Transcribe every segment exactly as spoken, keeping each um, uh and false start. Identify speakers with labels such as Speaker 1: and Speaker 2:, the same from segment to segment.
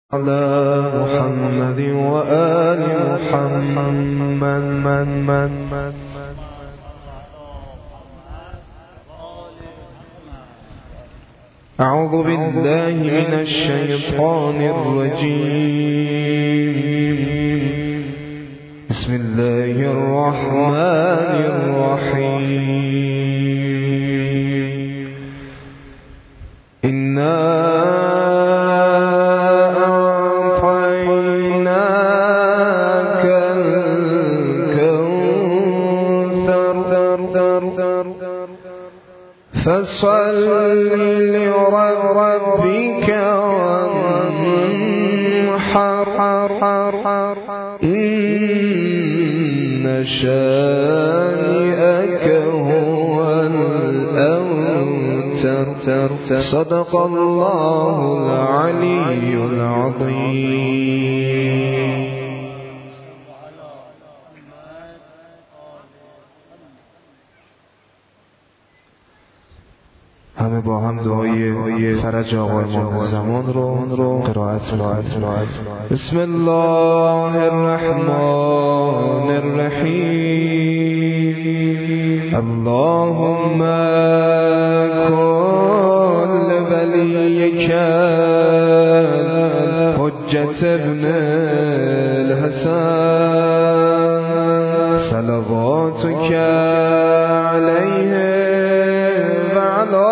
Speaker 1: على محمد وآل محمد من من من أعوذ بالله من الشيطان الرجيم. بسم الله الرحمن الرحيم. إنا أعطيناك الكوثر فصل لربك وانحر إن شانئك هو الأبتر. صدق الله العلي العظيم. همه با هم دعای فرج آقای امام زمان رو قرائت می‌کنیم. بسم الله الرحمن الرحیم. اللهم کن ولیک حجة ابن الحسن صلواتک علیه وعلى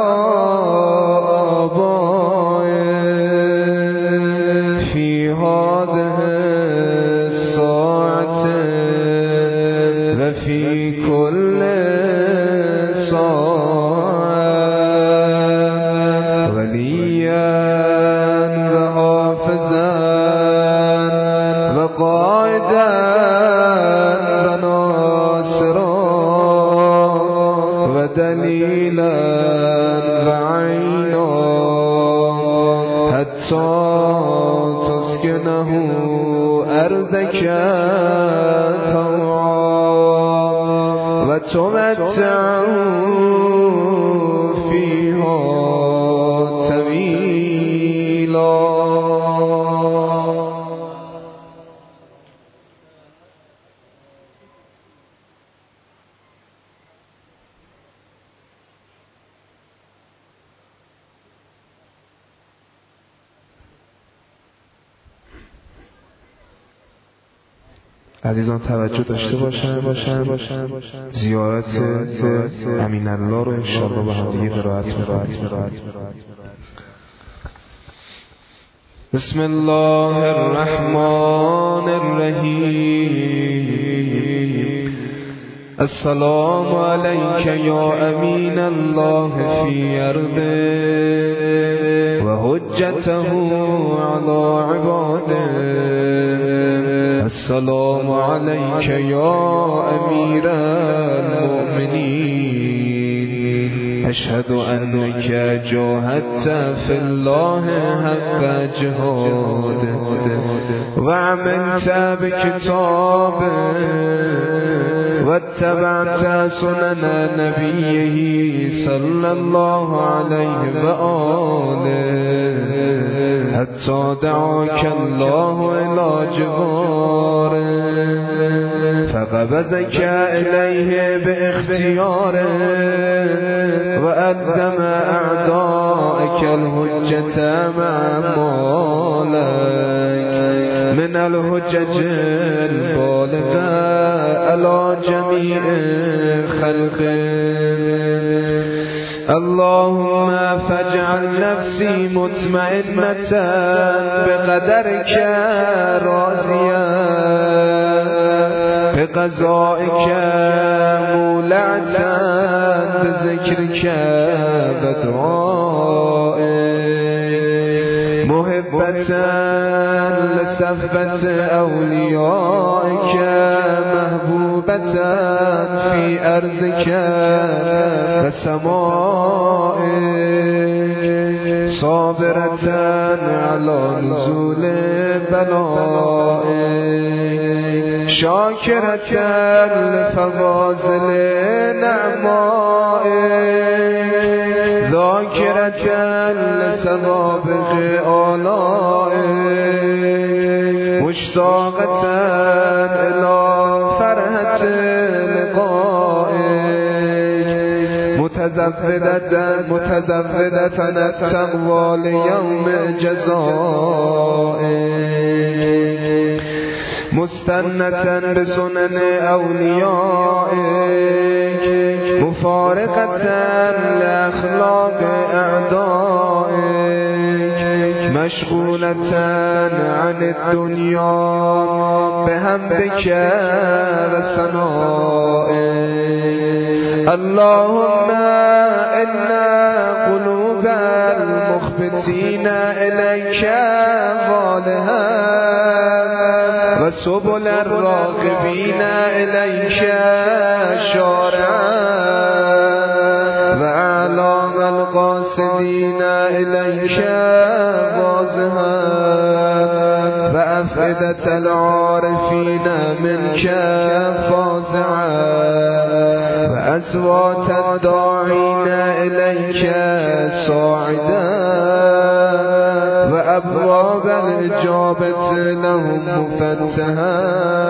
Speaker 1: في هذه الساعة وفي كل ساعة وليا وحافظا وقائدا وناصرا ودليلا وعينا حتى تسكنه أرضك طوعا وتمتعه فيها طويلا. عزیزان توجه داشته باشن باشن باشن زیارت امین الله رو انشاءالله با هم دیگه قرائت می‌کنیم. بسم الله الرحمن الرحیم. السلام علیک یا امین الله فی ارضه و حجته علی عباده. السلام علیک یا امیر المؤمنین. اشهد انک جاهدت فی الله حق جهاده و عملت بکتابه واتبعت سنن نبیه صلی الله علیه و آله حتی دعاک الله الی جواره فقبضك الیه باختیاره و الزم اعدائک الحجة مع مالک من الحجج البالغة على جميع خلقه. اللهم فاجعل نفسي مطمئنة بقدرك راضية بقضائك مولعة بذكرك بدعائك محبة لصفة أوليائك محبوبة في أرضك وسمائك صابرة على نزول بلائك شاكرة لفضائل نعمائك ذاكرة لسوابق آلائك مشتاقة إلى فرحة لقائك متزودة متزودة التقوى ليوم جزائك مستنة بسنن أوليائك مفارقة لأخلاق أعدائك مشغولة عن الدنيا بحمدك وثنائك اللهم إن قلوب المخبتين إليك والها وسبل الراغبين إليك شارعا وأعلام القاصدين إليك واضحا وأفئدة العارفين منك فازعا وأصوات الداعين إليك صاعدا وأبواب الإجابة لهم مفتحا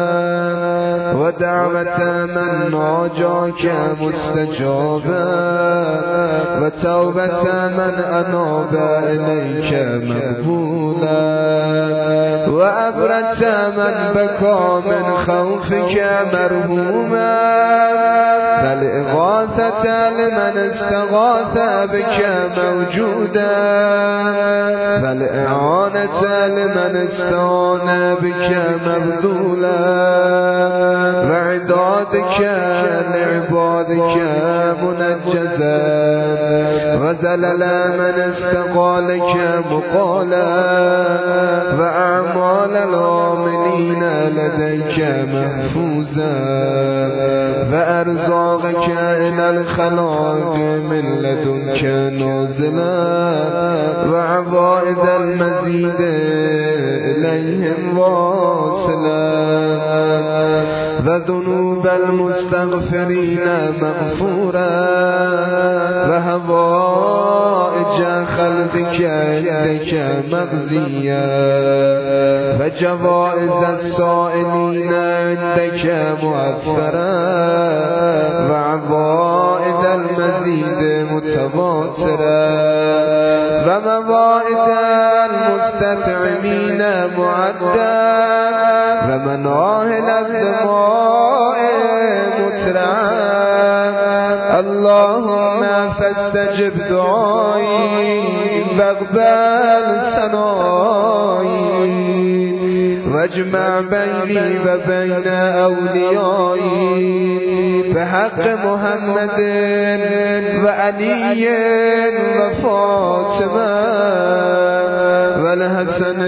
Speaker 1: ودعوة من ناجاك مستجابا وتوبة من أناب إليك مقبولا وأبرة من بكى من خوفك مرهوما والإغاثة لمن استغاث بك موجودا والإعانة لمن استعان بك مبذولا وعدادك لعبادك منجزا وزلل من استقالك مقالا وأعمال العاملين لديك محفوظا وأرزاقك إلى الخلائق من لدنك نازلا وعوائد المزيد إليهم واصلا وذنوب المستغفرين مغفورا وهوائج خلقك عندك مغزيا وجوائز السائلين عندك مؤثرا وعوائد المزيد متواترا وموائد المستطعمين معدا ومناهل الدماء مسرعا اللهم فاستجب دعائي واقبل ثنائي واجمع بيني وبين أوليائي بحق محمد وعلي وفاطمة والحسن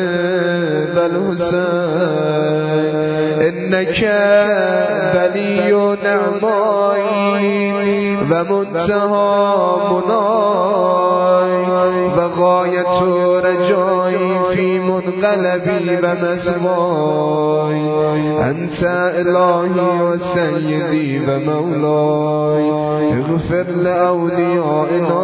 Speaker 1: والحسين إنك ولي نعمائي ومنتهى مناي وغاية رجائي في منقلبي ومسواي أنت إلهي وسيدي ومولاي اغفر لأوليائنا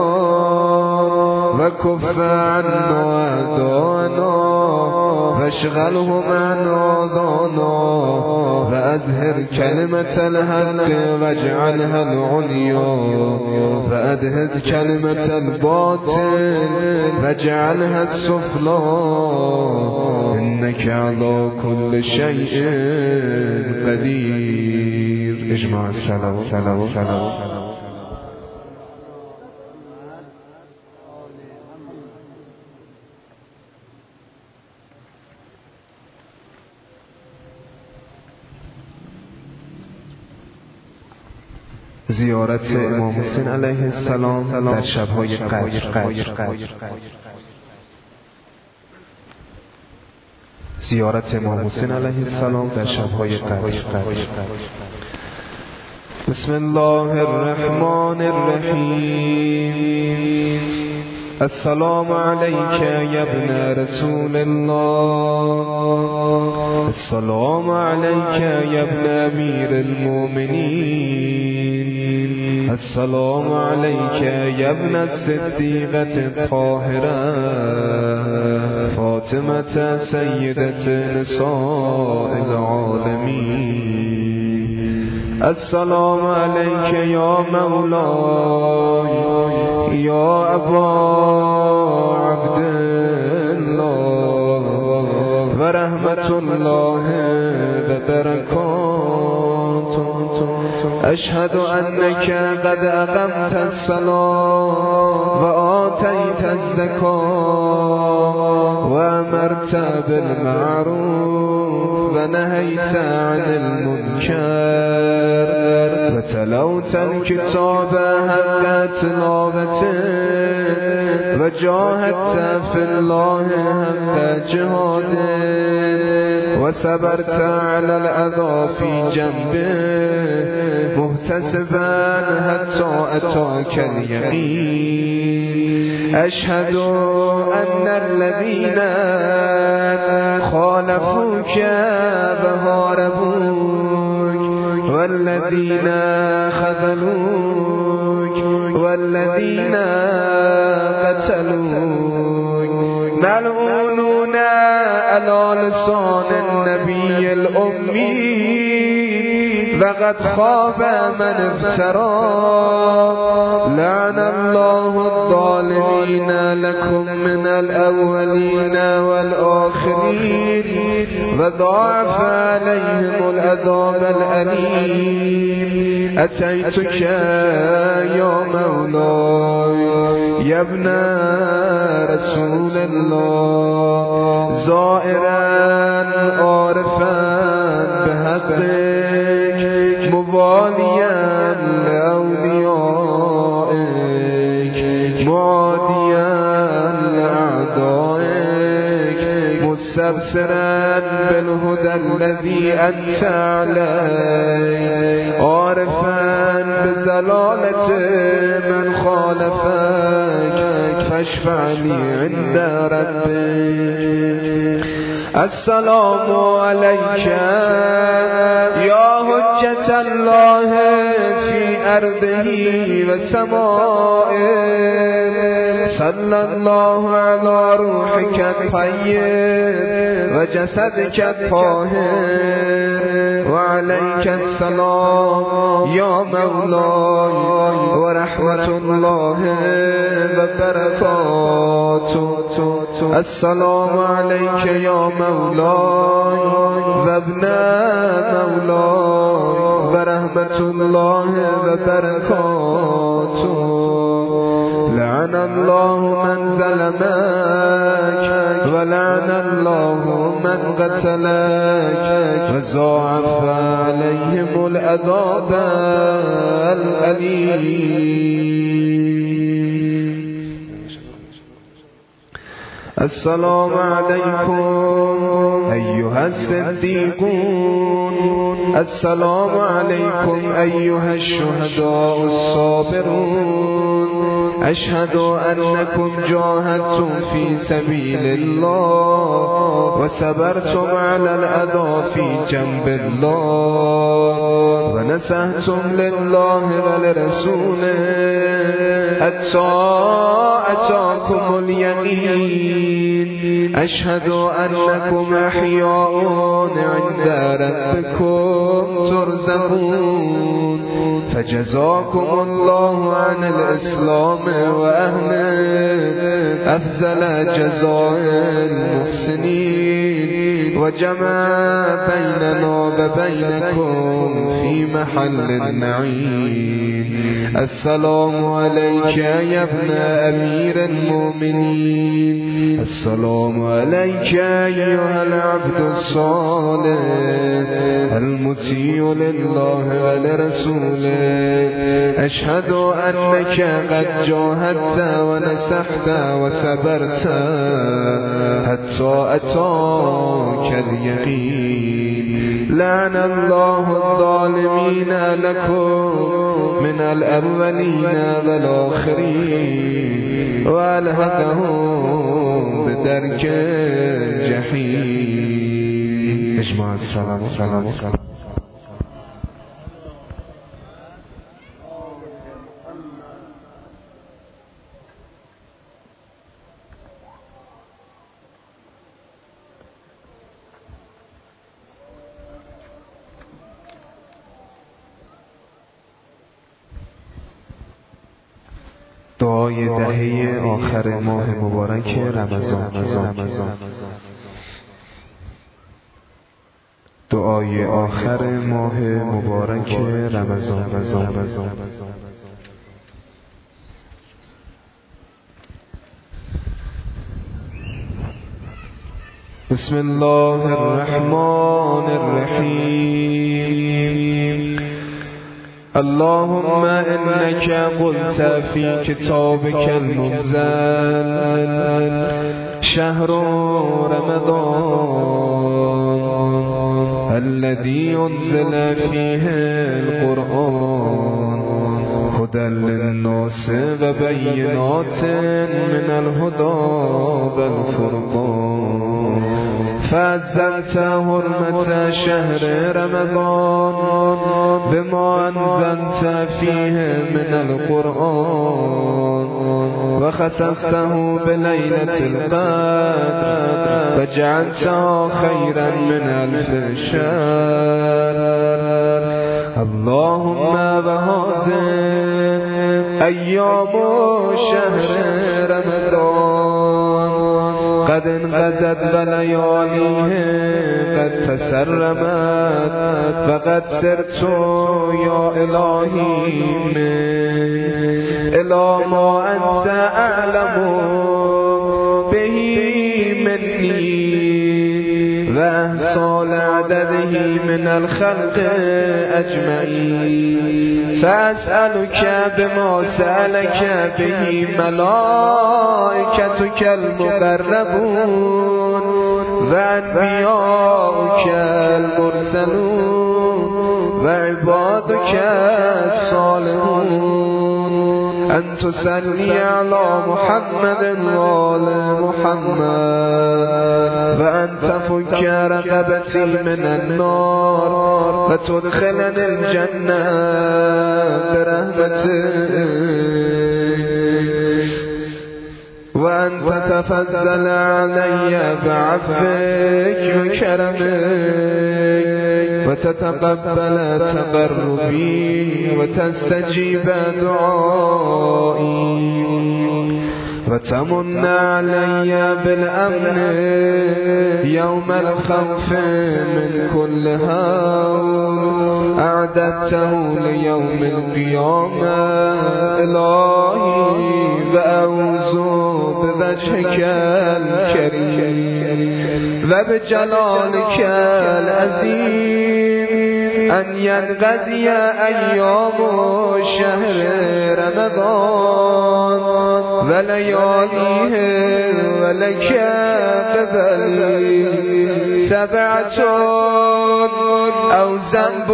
Speaker 1: وكف عنا أعداءنا واشغلهم عن أذانا وأزهر كلمة الحق واجعلها العليا وأدهز كلمة الباطل واجعلها السفلى إنك على كل شيء قدير. اجمع السلام سلام سلام زیارت امام حسین علیه السلام در شب‌های قدر. زیارت امام حسین علیه السلام در شب‌های قدر. بسم الله الرحمن الرحیم. السلام علیک یا ابن رسول الله، السلام علیک یا ابن امیر المؤمنین، السلام علیک یا ابن الصدیقة الطاهرة فاطمة فاطمة سيدة نساء العالمين. السلام عليك يا مولاي يا أبا عبد الله ورحمة الله وبركاته. أشهد أنك قد أقمت الصلاة وآتيت الزكاة وأمرت بالمعروف ونهيت عن المنكر وتلوت الكتاب حق تلاوته وجاهدت في الله حق جهاده وصبرت على الأذى في جنبه محتسبا حتى أتاك اليقين. أشهد أن الذين خالفوك وهاربوك والذين خذلوك والذين قتلوك ملعونون على لسان النبي الأمي وقد خاب من افترى. لعن الله الظالمين لكم من الأولين والآخرين وضاعف عليهم العذاب الأليم. أتيتك يا مولاي يا ابن رسول الله زائرا عارفا بحقك مواليا لأوليائك معاديا لأعدائك مستبصرا بالهدى الذي أنت عليه عارفا بزلالة من خالفك فاشفع لي عند ربك. السلام عليك يا حجة الله في أرضه وسمائه. صلى الله على روحك الطيب وجسدك الطاهر وعليك السلام يا مولاي ورحمة الله وبركاته. السلام عليك يا مولاي وابن مولاي ورحمة الله وبركاته. لعن الله من ظلمك ولعن الله من قتلك وضاعف عليهم العذاب الأليم. السلام عليكم أيها الصديقون. السلام عليكم أيها الشهداء الصابرون. أشهد أنكم جاهدتم في سبيل الله وصبرتم على الأذى في جنب الله ونصحتم لله ولرسوله حتى أتاكم اليقين. أشهد أنكم أحياء عند ربكم ترزقون. فجزاكم الله عن الإسلام وأهله أفضل جزاء المحسنين وجمع بيننا وبينكم في محل النعيم. السلام عليك يا ابن أمير المؤمنين. السلام عليك أيها العبد الصالح المطيع لله ولرسوله. أشهد أنك قد جاهدت ونصحت وصبرت حتى أتاك اليقين. لعن الله الظالمين لكم من الأولين والآخرين وألحقهم بدرك الجحيم. اجمع السلام السلام دعای دهه آخر ماه مبارک رمضان. دعای آخر ماه مبارک رمضان. بسم الله الرحمن الرحیم. اللهم انك قلت في كتابك المنزل شهر رمضان الذي انزل فيه القرآن هدى للناس وبينات من الهدى والفرقان فأذنت حرمة شهر رمضان بما أنزلت فيه من القرآن وخصصته بليلة القدر فجعلته خيرا من ألف شهر. اللهم وهذه أيام شهر رمضان قد انقضت ولياليه قد تسرمت فقد سرت يا إلهي من إلى ما أنت أعلم به مني وأحصى لعدده من الخلق أجمعين فأسألك بما سألك به ملائكتك المقربون وأنبياؤك المرسلون وعبادك الصالحون أن تصلي على محمد وآل محمد وأن تفك رقبتي من النار وتدخلني الجنة برحمتك وأن تتفضل علي بعفوك وكرمك وتتقبل تقربي وتستجيب دعائي وتمن علي بالأمن يوم الخوف من كل هول أعددته ليوم القيامة إلهي وأعوذ بوجهك الكريم وبجلالك العظيم أن ينقضي أيام شهر رمضان ولياليه ولك قبل سبعة أو ذنب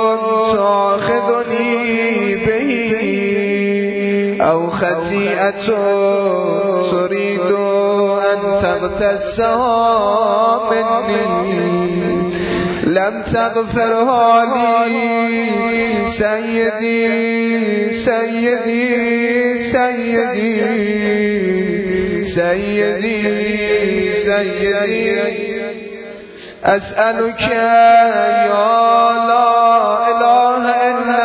Speaker 1: تأخذني به أو خطيئة تريد أن تغتسها مني لم تغفرها لي سيدي سيدي سيدي سيدي سيدي أسألك يا لا إله إلا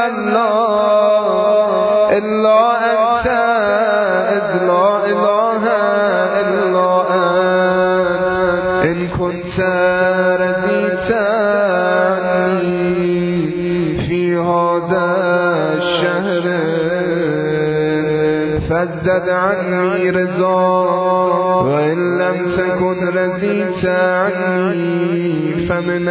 Speaker 1: الله إلا أنت إذ لا إله إلا أنت إن كنت رضيت في هذا الشهر فازدد عني رضا وإن لم تكن رضيت عني فمن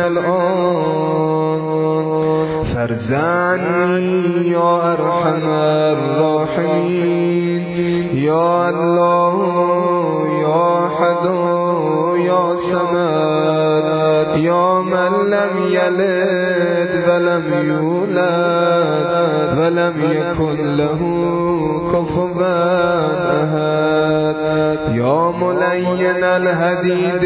Speaker 1: الآن فارض عني يا أرحم الراحمين يا الله يا أحد يا صمد يا من لم يلد ولم يولد ولم يكن له كفوا أحد يا ملين الحديد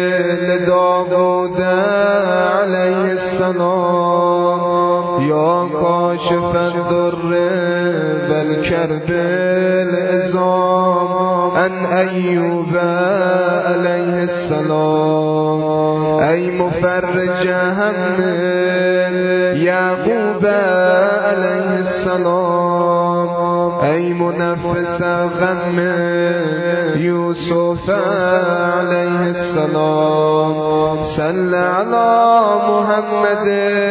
Speaker 1: لداود عليه السلام يا كاشف الضر والكرب العظام عن أيوب عليه السلام أي مفرج هم يعقوب عليه السلام أي منفس غم يوسف عليه السلام صل على محمد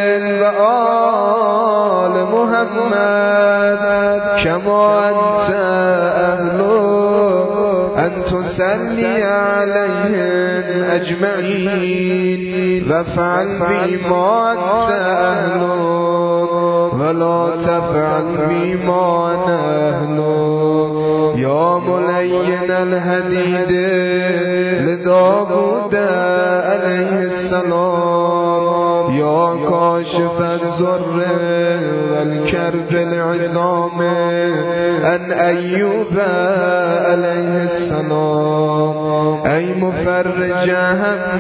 Speaker 1: وآل محمد كما أنت أهل أن تصلي عليهم أجمعين وافعل بما أنت أهل ولا تفعل بما أنا أهل يا ملين الحديد لداود عليه السلام يا كاشف الضر والكرب العظام عن أيوب عليه السلام أي مفرج هم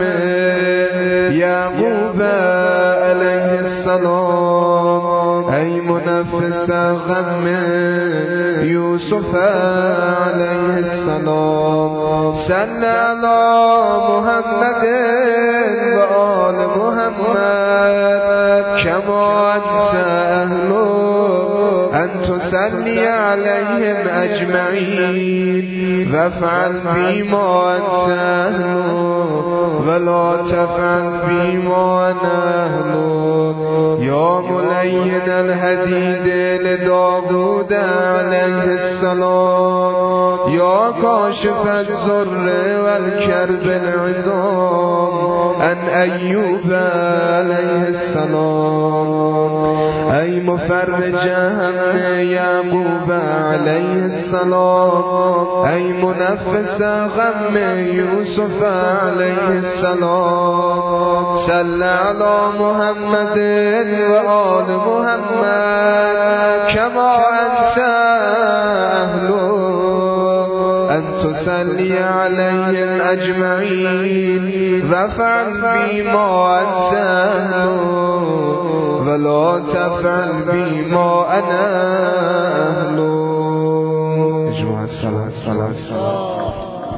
Speaker 1: يعقوب عليه السلام أي منفس غم يوسف عليه السلام صل على محمد وآل محمد كما أنت أهل أن تصلي عليهم أجمعين وافعل بما أنت أهل ولا تفعل بما أنا أهل يا ملين الحديد لداود عليه السلام يا كاشف الضر والكرب العظام عن أيوب عليه السلام أي مفرج هم يعقوب عليه السلام أي منفس غم يوسف عليه السلام صل على محمد وآل محمد كما أنت أهل أن تصلي عليهم أجمعين وافعل بما أنت أهل ولا تفعل بما أنا أهل اجمع الصلاة الصلاة الصلاة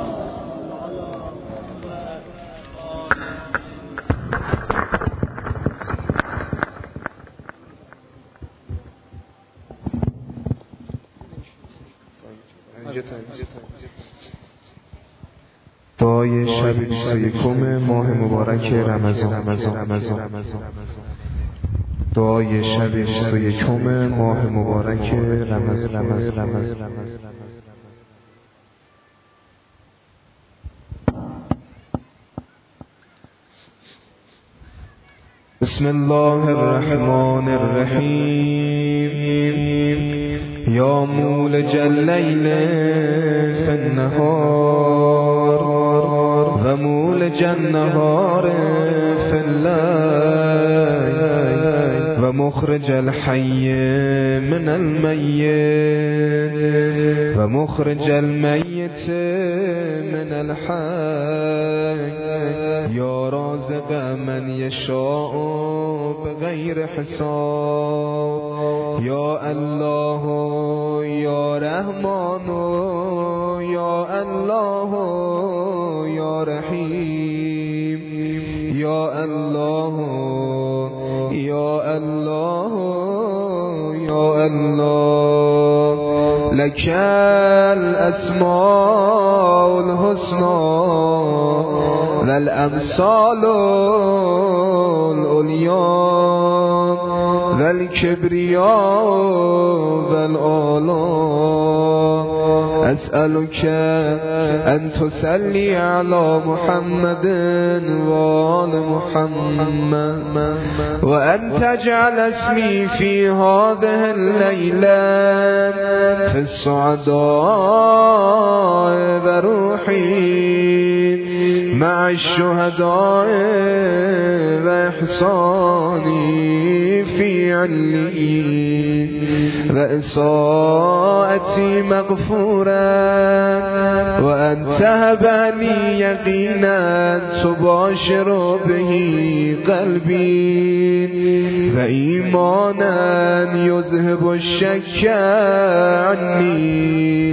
Speaker 1: دعای شب بیست و یکم ماه مبارک رمضان رمضان دعای شب بیست و یکم ماه مبارک رمضان بسم الله الرحمن الرحیم یا مولج الليل في النهار و مولج النهار في الليل و مخرج الحي من الميت و مخرج الميت من الحي یا رازق من یشاء بغیر حساب یا الله یا رحمان یا الله یا رحیم یا الله یا الله یا الله لك الاسماء الحسنى والامثال العليا والكبرياء والآلاء أسألك أن تصلي على محمد وآل محمد وأن تجعل اسمي في هذه الليلة في السعداء وروحي مع الشهداء وإحساني في عليين وإساءتي مغفورا وأن تهبني يقينا تباشر به قلبي وإيمانا يذهب الشك عني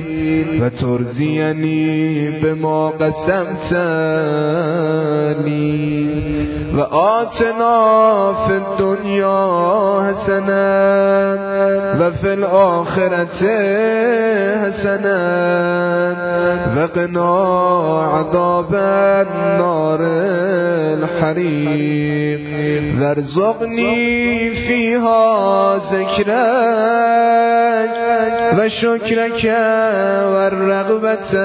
Speaker 1: وترزيني بما قسمت لي و آتنا فی الدنیا حسنا و فی الآخرت حسنا و قنا عذاب النار الحریق وارزقنی فیها ذکرک و شکرک و الرغبت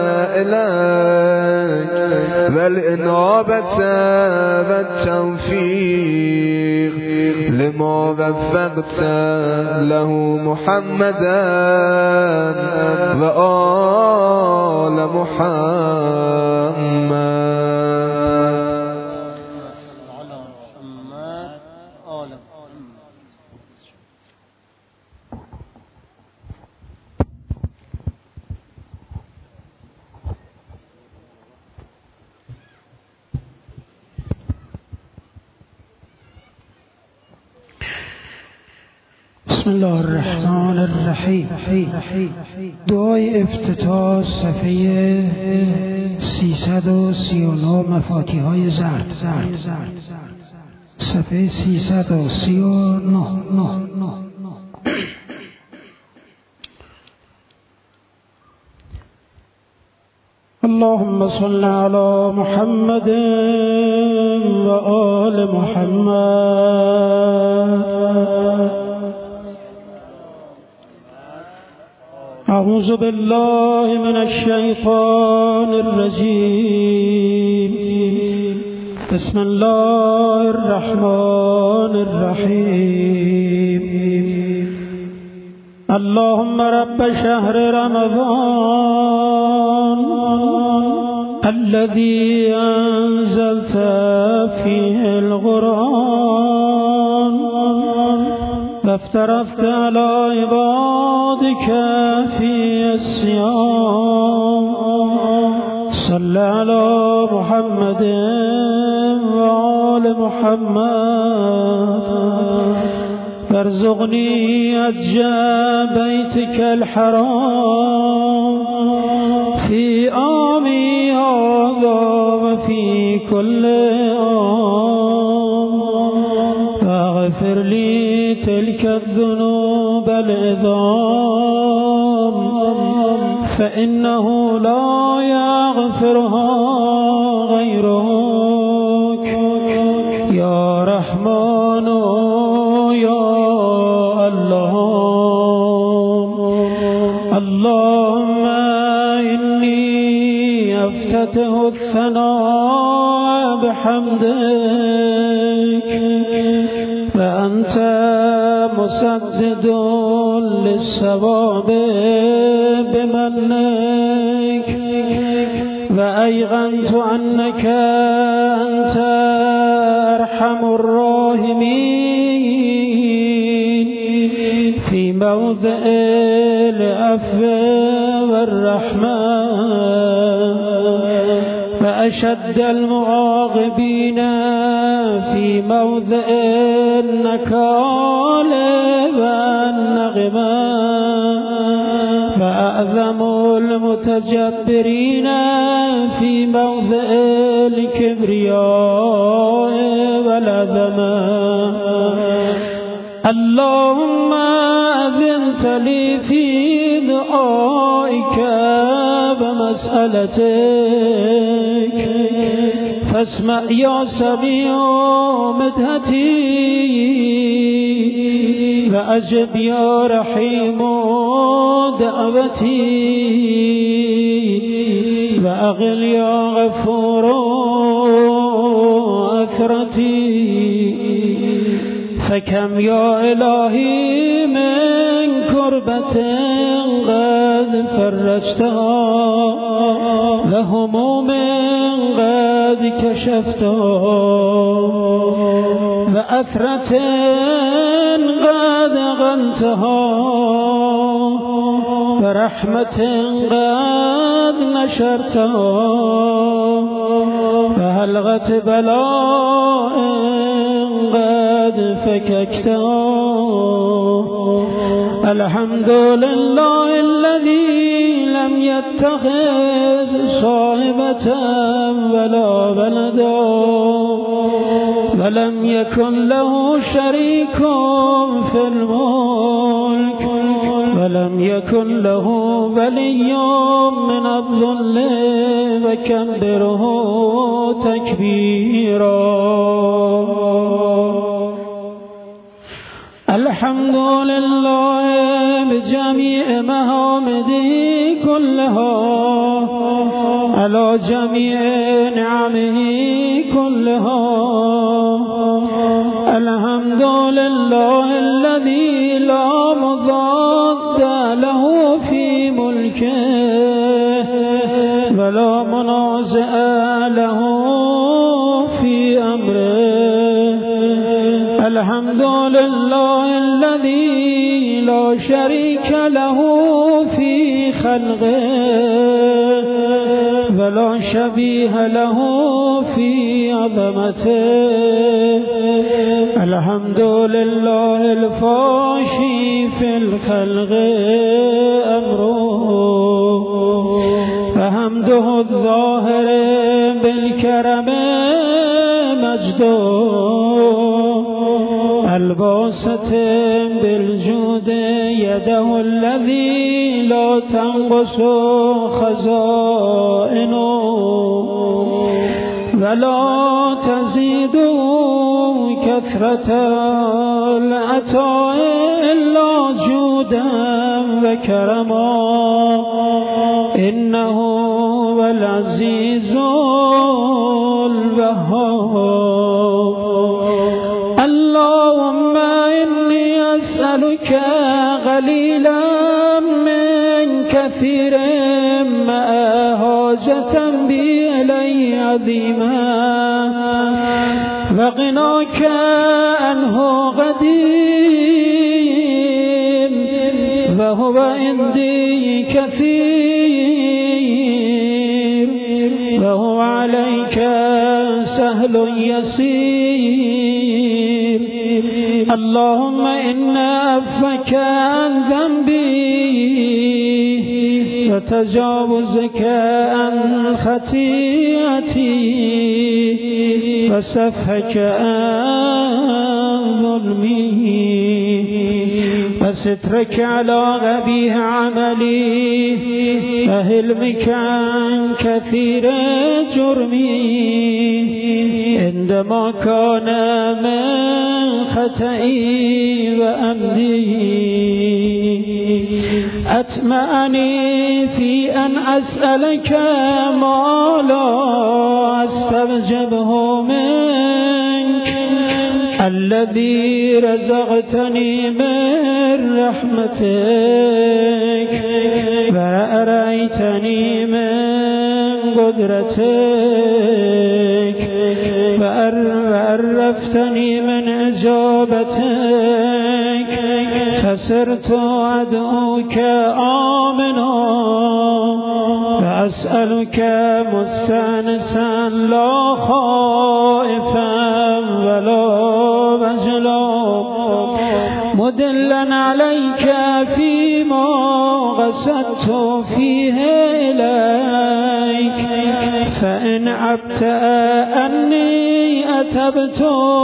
Speaker 1: الیک و الانابت و التوفیق لما وفقت له محمدا و آل محمد.
Speaker 2: بسم الله الرحمن الرحیم. دعای افتتاح صفحه سیصد و سی و نه مفاتیح های زرد. صفحه سیصد و سی و نه. اللهم صل على محمد و آل محمد. أعوذ بالله من الشيطان الرجيم. بسم الله الرحمن الرحيم. اللهم رب شهر رمضان الذي أنزلت فيه القرآن وافترضت على عبادك في الصيام صل على محمد وآل محمد وارزقني حج بيتك الحرام في عامي هذا وفي كل عام واغفر لي تلك الذنوب العظام فإنه لا يغفرها غيرك يا رحمن يا الله. اللهم إني أفتتح الثناء بحمدك فأنت مسدد للثواب بمنك وأيقنت أنك أنت أرحم الراحمين في موضع العفو والرحمة وأشد المعاقبين في موضع النكال والنغمة وأعظم المتجبرين في موضع الكبرياء والعظمة. اللهم أذنت لي في دعائك ومسألتك فاسمع يا سميع مدحتي وأجب يا رحيم دعوتي وأغل يا غفور أثرتي. فكم يا إلهي من كربة قد فرجتها وهموم قد كشفتها وأثرة قد غنتها ورحمة قد نشرتها وحلقة بلاء قد فككتها. الحمد لله الذي لم يتخذ صاحبة ولا ولدا ولم يكن له شريك في الملك ولم يكن له ولي من الذل وكبره تكبيرا. الحمد لله بجميع محامده كلها على جميع نعمه كلها. الحمد لله الذي لا مضاد له في ملكه ولا منازع له في أمره. الحمد لله الذي لا شريك له في خلقه ولا شبيه له في عظمته. الحمد لله الفاشي في الخلق أمره فحمده الظاهر بالكرم مجده الباسط بالجود يده الذي لا تنقص خزائنه ولا تزيد كثرة العطاء إلا جودا وكرما. إنه هو العزيز الوهاب. اللهم إني أسألك قليلا من كثير ما حاجة بي إلي عظيما وغناك عنه قديم وهو عندي كثير وهو عليك سهل يسير. اللهم إنا عفوك عن ذنبي وتجاوزك عن خطيئتي وسفحك عن ظلمي وسترك على غبيه عملي وهلمك عن كثير جرمي عندما كان من خطئي وأمدي. أطمعني في أن أسألك ما لا أستوجبه منك الذي رزقتني من رحمتك وأرأيتني من قدرتك وعرفتني من إجابتك فصرت أدعوك آمنا وأسألك مستأنسا لا خائفا ولا وجلا مدلا عليك فيما قصدت فيه إليك. فإن عبت أني أتبت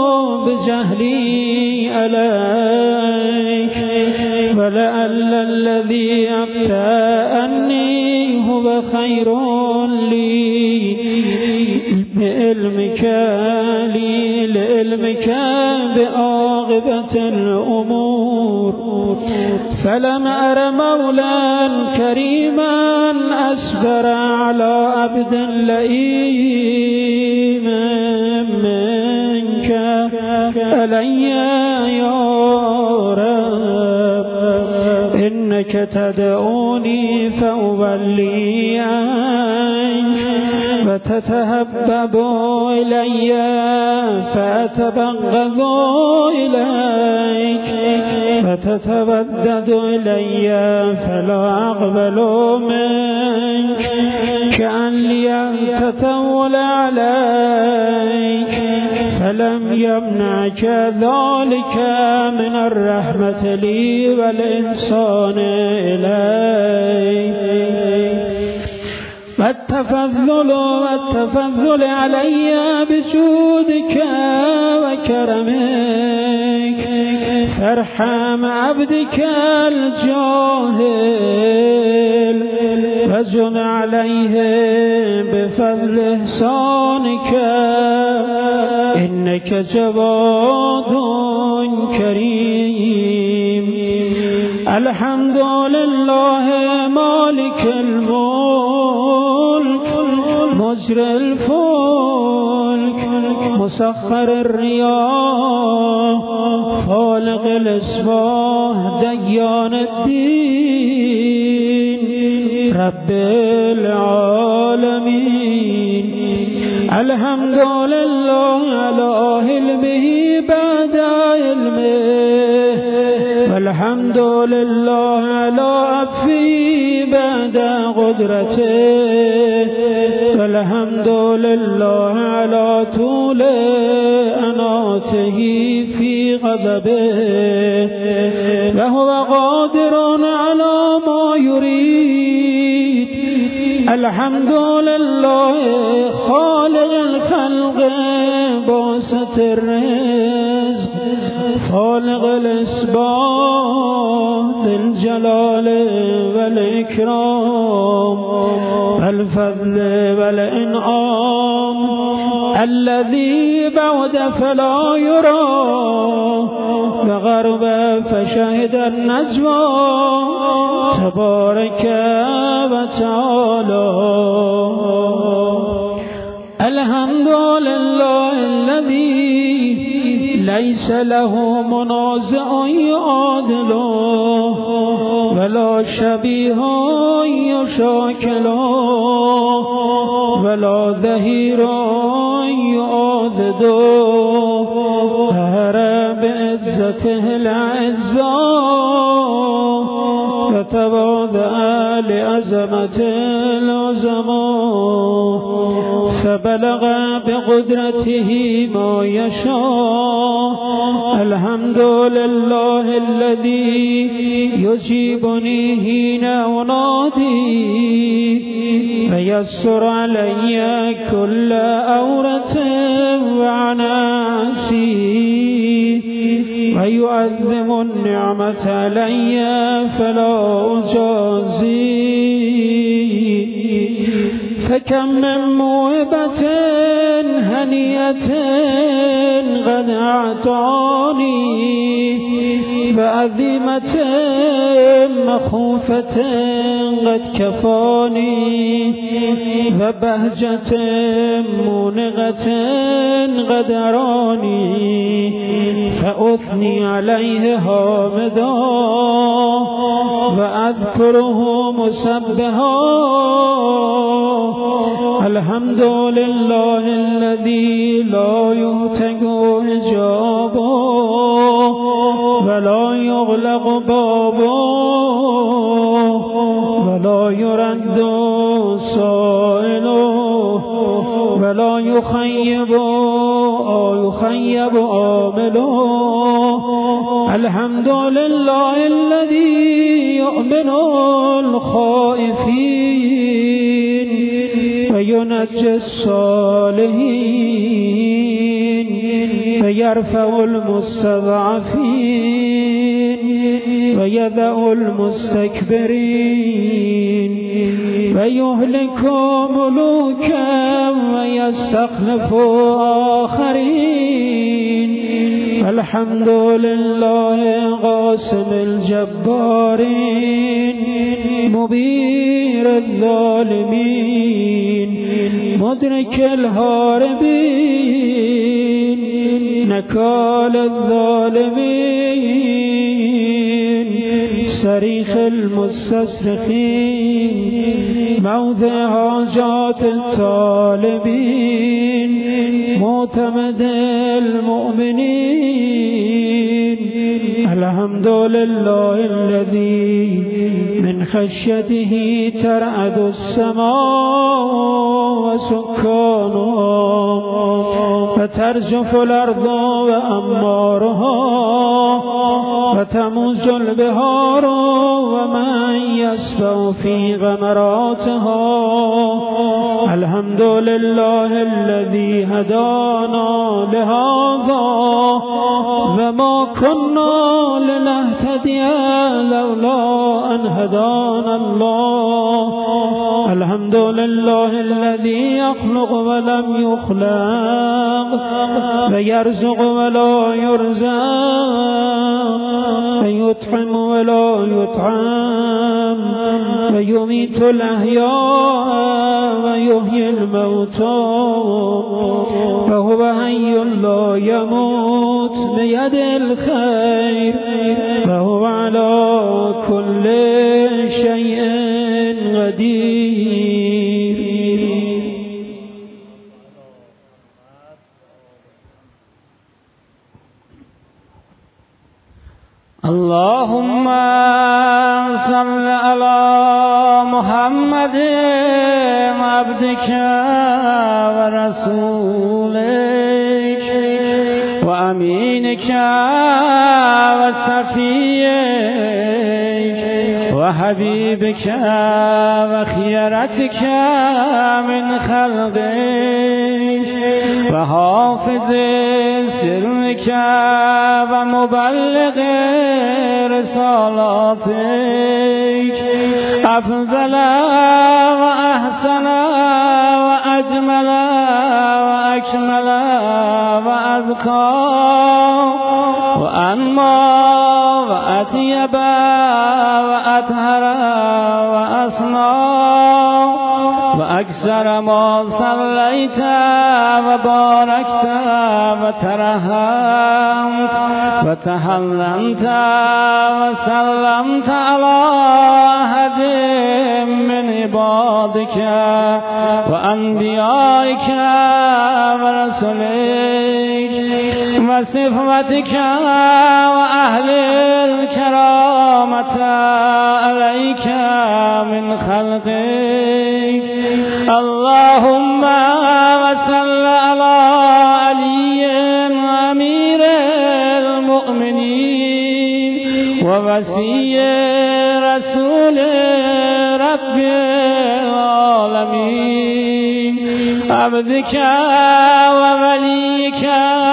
Speaker 2: بجهلي عليك ولعل الذي عبت أني هو خير لي بعلمك لي لعلمك بعاقبة الأمور. فلم أر مولا كريما أصبر على عبد لئيم منك علي يا رب. إنك تدعوني فأولي عنك فتتهبب إلي فأتبغض إليك فتتودد إلي فلا أقبل منك كأني أتطول عليك فلم يمنعك ذلك من الرحمة لي والإحسان إليك والتفضل والتفضل علي بجودك وكرمك فارحم عبدك الجاهل وزن عليه بفضل إحسانك إنك جواد كريم. الحمد لله مالك الملك مجري الفلك مسخر الرياح خالق الأصباح ديان الدين رب العالمين. الحمد لله على علمه بعد علمه والحمد لله على عفوه بعد قدرته والحمد لله على طول أناته في غضبه وهو قادر على ما يريد. الحمد لله خالق الخلق باسط الرزق خالق الإثبات الجلال والإكرام والفضل والإنعام الذي بعد فلا يرى وغرب فشهد النجوى تبارك وتعالى. الحمد لله الذي ليس له منازع يعادله ولا شبيه يشاكله ولا ظهير يعاضده قهر بعزته العزة وتواضع لعظمة العظماء فبلغ بقدرته ما يشاء. الحمد لله الذي يجيبني حين أنادي ويسر علي كل أورة وعناسي ويعظم النعمة علي فلا أجازي. فكم من موهبة هنية قد أعطاني وعظيمة مخوفة قد كفاني وبهجة مونغة قد أراني فأثني عليه حامدا وأذكره مسبحا. الحمد لله الذي لا يهتك حجابه ولا يغلق بابه ولا يرد سائله ولا يخيب أو يخيب آمله. الحمد لله الذي يؤمن الخائفين وينجي الصالحين ويرفع المستضعفين ويذع المستكبرين ويهلك ملوكا ويستخلف آخرين. الحمد لله قاسم الجبارين مبير الظالمين مدرك الهاربين نكال الظالمين صريخ المستصرخين موضع حاجات الطالبين معتمد المؤمنين الحمد لله الذي من خشيته ترعد السماء وسكانها فترجف الأرض وأمارها وتموج البحار ومن يسبح في غمراتها الحمد لله الذي هدانا لهذا وما كنا لنهتدي لولا أن هدانا الله الحمد لله الذي يخلق ولم يخلق ويرزق ولا يرزق ويطعم ولا يطعم ويميت الأحياء ويحيي الموتى فهو حي لا يموت بيد الخير فهو على كل شيء قدير.
Speaker 3: اللهم صل على محمد عبدك ورسولك وأمينك وصفيك وحبيبك وخيرتك من خلقك وحافظ سرك ومبلغ رسالاتك أفضل وأحسن وأجمل وأكمل وأزكى وأنمى وأطيب وأطهر وأصنع وأكثر ما صليت وباركت وترحمت وتحننت وسلمت على أحد من عبادك وأنبيائك ورسلك وصفوتك وأهل الكرامة عليك من خلقك. اللهم وصل على علي أمير المؤمنين ووصي رسول رب العالمين عبدك ووليك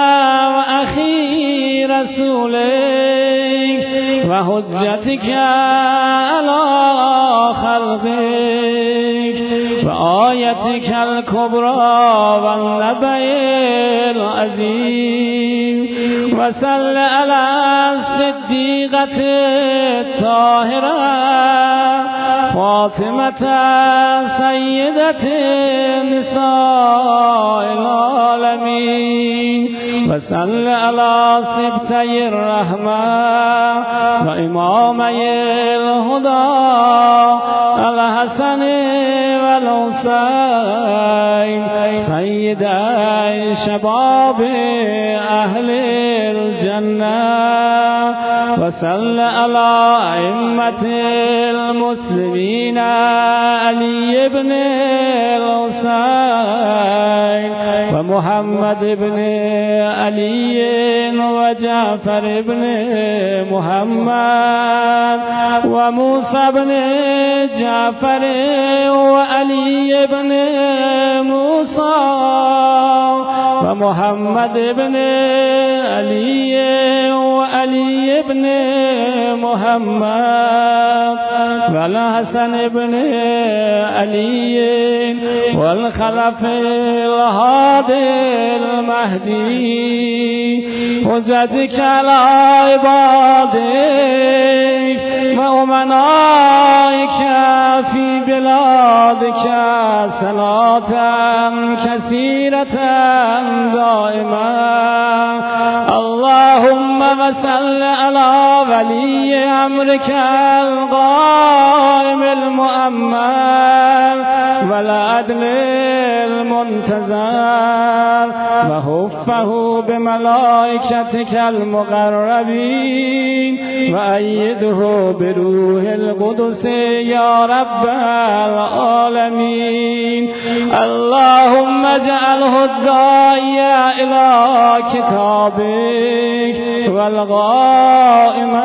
Speaker 3: وأخي رسولك وحجتك على خلقك وآيتك الكبرى والنبأ العظيم وصل على الصديقة الطاهرة فاطمة سيدة نساء العالمين وصل على سبتي الرحمة وإمامي الهدى الحسن والحسين سيدي شباب أهل الجنة وصل على أئمة المسلمين علي بن الحسين ومحمد بن علي وجعفر بن محمد وموسى بن جعفر وعلي بن موسى ومحمد بن علي وعلي بن محمد والحسن بن علي والخلف الهادي المهدي حجتك على عبادك وأمنائك في بلادك صلاة كثيرة دائما. اللهم وصل على ولي أمرك القائم المؤمل والعدل المنتظر وحفه بملائكتك المقربين وأيده بروح القدس يا رب العالمين. اللهم اجعله الداعي إلى كتابك والقائم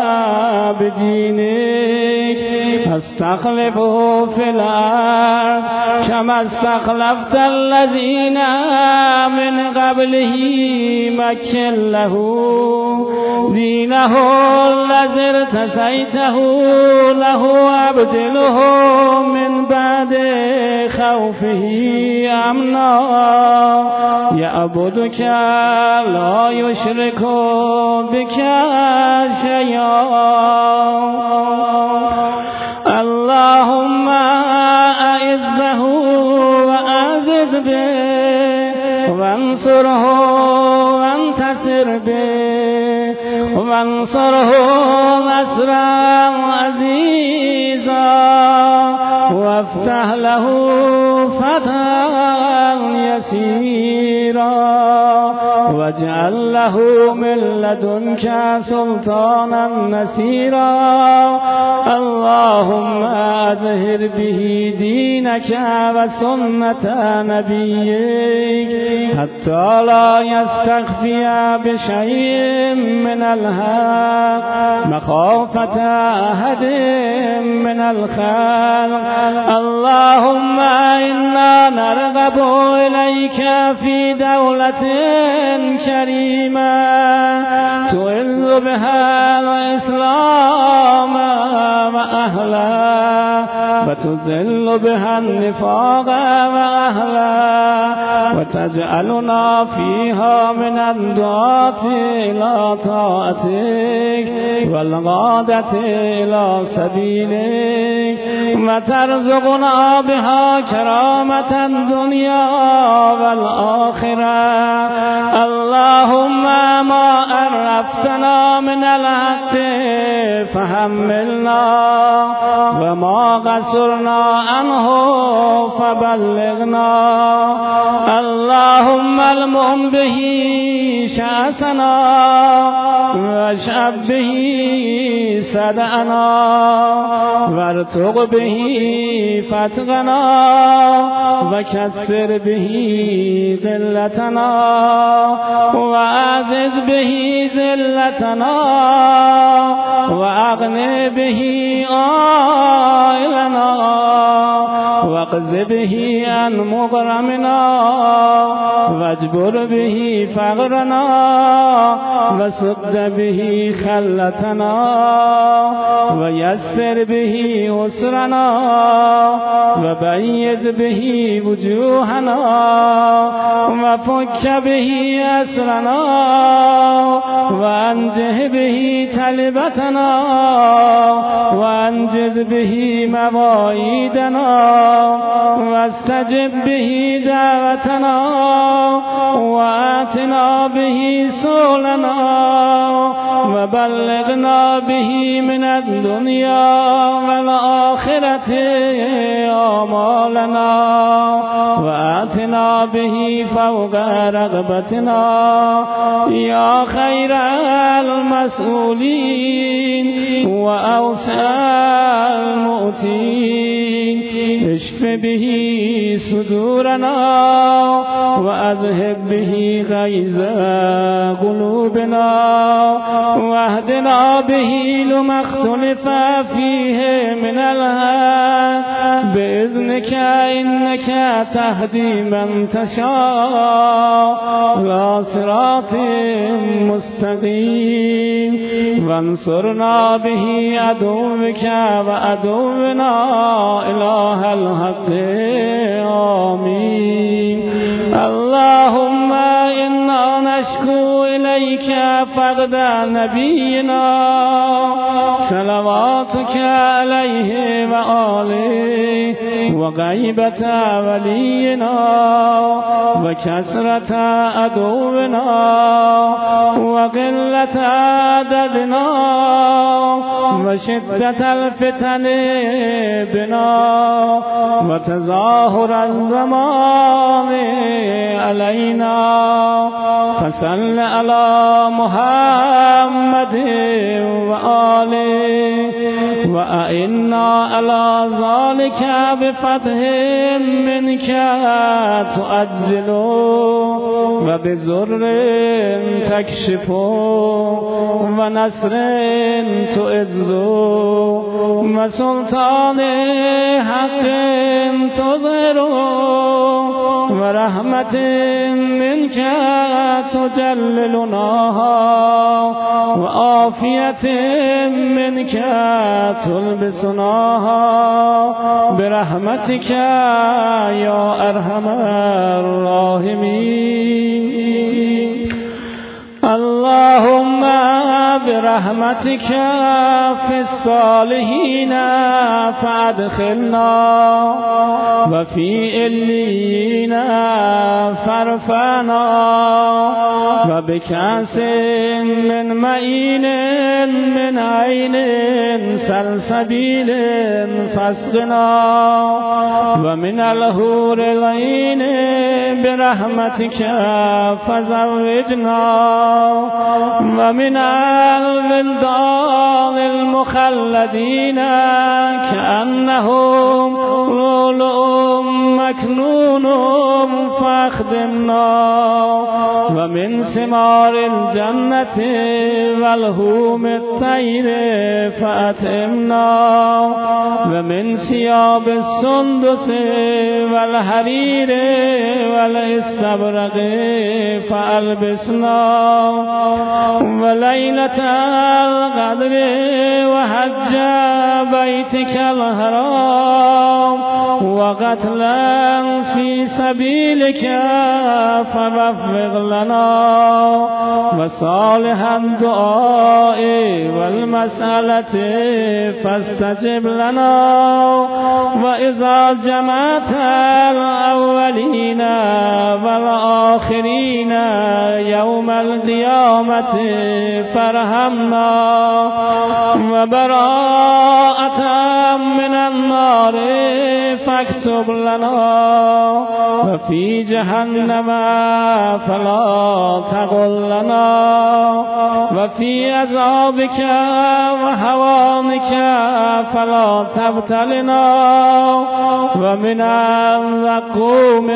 Speaker 3: بدينك، استخلفه في الأرض كما استخلفت الذين من قبله، مكن له دينه الذي ارتسيته له، أبدله من بعد خوفه أمنا يعبدك لا يشرك بك شيئا. اللهم أعزه وأعزز به وانصره وانتصر به وانصره نصرا عزيزا وافتح له فتحا يسيرا واجعل له من لدنك سلطانا نصيرا. اللهم أظهر به دينك وسنة نبيك حتى لا يستخفي بشيء من الحق مخافة أحد من الخلق. اللهم إنا نرغب إليك في دولة كريمة تعز بها الإسلام وأهله وتذل بها النفاق وأهله وتجعلنا فيها من الدعاة إلى طاعتك والغادة إلى سبيلك وترزقنا بها كرامة الدنيا والآخرة. اللهم ما عرفتنا من الحق فحملنا وما قصرنا عنه فبلغنا. اللهم المهم به شأسنا واشعب به صدعنا وارتق به فتقنا وكسر به ذلتنا وأعزز به ذلتنا وأغن به آئلنا واقض به عن مغرمنا واجبر به فقرنا وسد به خلتنا ويسر به أسرنا وبيض به وجوهنا وفك به أسرنا وأنجه به تلبتنا وأنجز به مواعيدنا واستجب به دعوتنا وآتنا به سؤلنا وبلغنا به من الدنيا والآخرة آمالنا وآتنا به فوق رغبتنا يا خير المسؤولين وأوسع المؤتين. اشف به صدورنا وأذهب به غيظ قلوبنا واهدنا به لما اختلف فيه من الحق بإذنك إنك تهدي من تشاء إلى صراط مستقيم. وانصرنا به عدوك وعدونا إله الحق آمين. اللهم إنا نشكو إليك فقد نبينا صلواتك عليه وآله وغيبة ولينا وكسرة عدونا وقلة عددنا وشدة الفتن بنا وتظاهر الزمان علينا فصل على محمد وآله وأئنا على ذلك بفتح منك تؤجل وبزر تكشف ونصر تعز وسلطان حق تظهر ورحمة منك تجللناها وعافية منك تلبسناها برحمتك يا أرحم الراحمين. اللهم برحمتك في الصالحين فادخلنا وفي إليين فارفعنا وبكأس من معين من عين سلسبيل فاسقنا ومن الحور العين برحمتك فزوجنا ومن الولدان المخلدين كأنهم لؤلؤ مكنون فاخدمنا ومن ثمار الجنة والهوم الطير فأتمنا ومن ثياب السندس والحرير والاستبرق فألبسنا وليلة القدر وحج بيتك الحرام وقتلا في سبيلك فوفق لنا وصالح الدعاء والمسألة فاستجب لنا وإذا جمعت الأولين والآخرين يوم القيامة فارحمنا وبراءة من النار فاكتب لنا وفي جهنم فلا تغل لنا وفي عذابك وهوانك فلا تبتلنا ومن الزقوم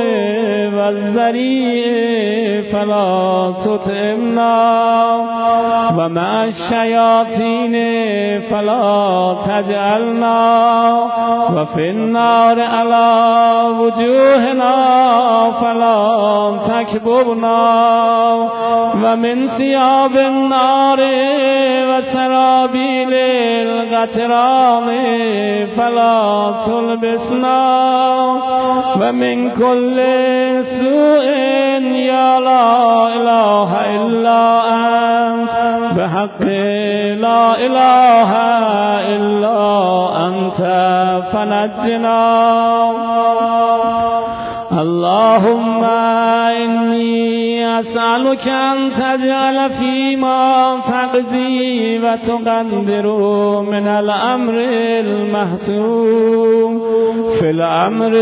Speaker 3: والزريع فلا تطعمنا ومع الشياطين فلا تجعلنا وفي النار على وجوهنا فلا تكببنا ومن ثياب النار وسرابيل الغتران فلا تلبسنا ومن كل سوء يا لا إله إلا أنت بحق لا إله إلا أنت فنجنا. اللهم إني أسألك أن تجعل فيما تقضي وتقدر من الأمر المحتوم في الأمر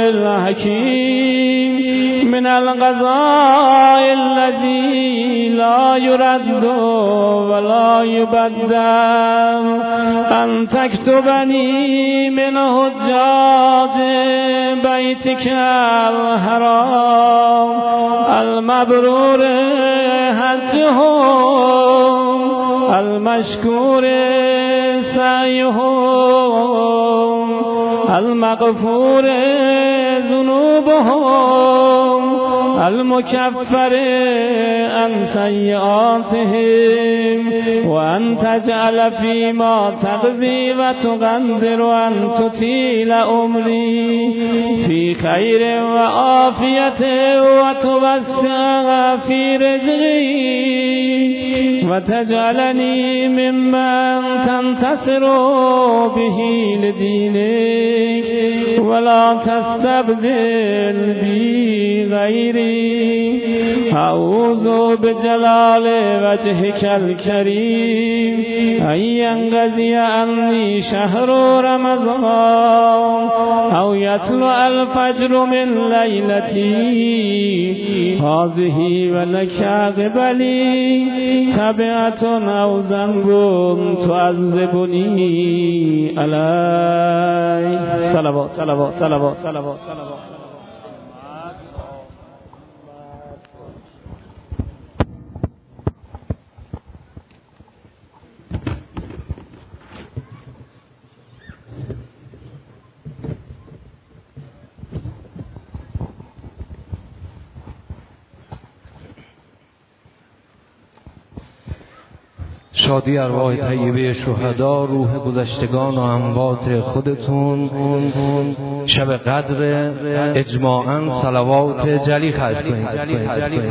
Speaker 3: الحكيم من القضاء الذي لا يرد ولا يبدل أن تكتبني من حجاج بيتك الحرام المبرور حجهم المشكور سعيهم المغفور ذنوبهم المكفر عن سيئاتهم وأن تجعل فيما تقضي وتقدر أن تطيل أمري في خير وعافية وتوسع في رزقي وتجعلني ممن تنتصر به لدينك ولا تستبدل بی غیری اعوذ بجلال وجهك الكریم ان ينقضي عني شهر رمضان او يطلع الفجر من ليلتي هذه ولك قبلي تبعة او ذنب تعذبني عليه. صلوات صلوات صلوات صلوات صلوات.
Speaker 1: شادی ارواح طیبه شهدا، روح گذشتگان و اموات خودتون. شب قدر اجماعاً صلوات جلی خرج کنید. صلی علی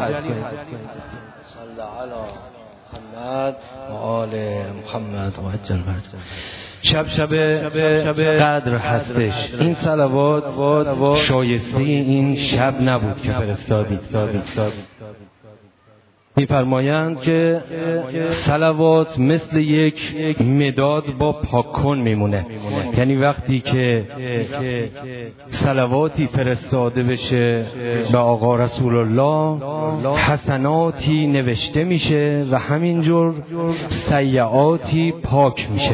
Speaker 1: محمد و آل محمد و عجل فرج. شب شب قدر هستش. این صلوات شایسته این شب نبود که فرستادید. می‌فرمایند که صلوات مثل یک مداد با پاکن میمونه، یعنی وقتی که صلواتی فرستاده بشه به آقا رسول الله حسناتی نوشته میشه و همینجور سیئاتی پاک میشه.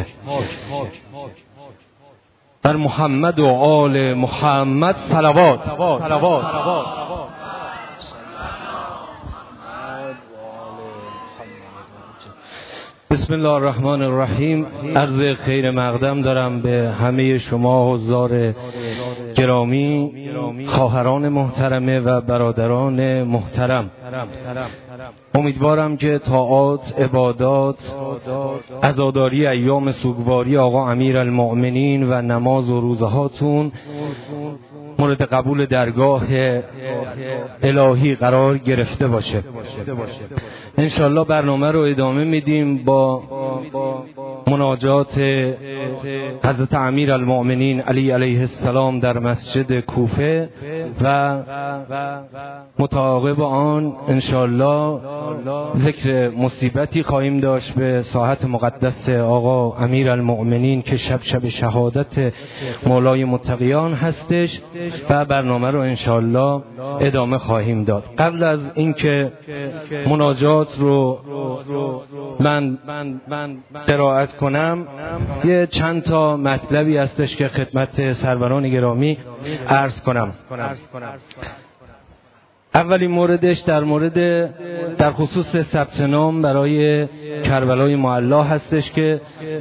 Speaker 1: بر محمد و آل محمد صلوات. بسم الله الرحمن الرحیم. عرض خیر مقدم دارم به همه شما حضار گرامی، خواهران محترمه و برادران محترم. امیدوارم که طاعات، عبادات، عزاداری ایام سوگواری آقا امیرالمؤمنین و نماز و روزهاتون مورد قبول درگاه الهی قرار گرفته باشه. انشالله برنامه رو ادامه میدیم با مناجات حضرت امیرالمؤمنین علی علیه السلام در مسجد کوفه و متعاقب آن انشالله ذکر مصیبتی خواهیم داشت به ساحت مقدس آقا امیرالمؤمنین که شب شب شهادت مولای متقیان هستش و برنامه رو انشالله ادامه خواهیم داد. قبل از اینکه مناجات رو من قرائت کنم یه چند تا مطلبی هستش که خدمت سروران گرامی عرض کنم. اولین موردش در مورد در خصوص ثبت نام برای کربلای معلا هستش که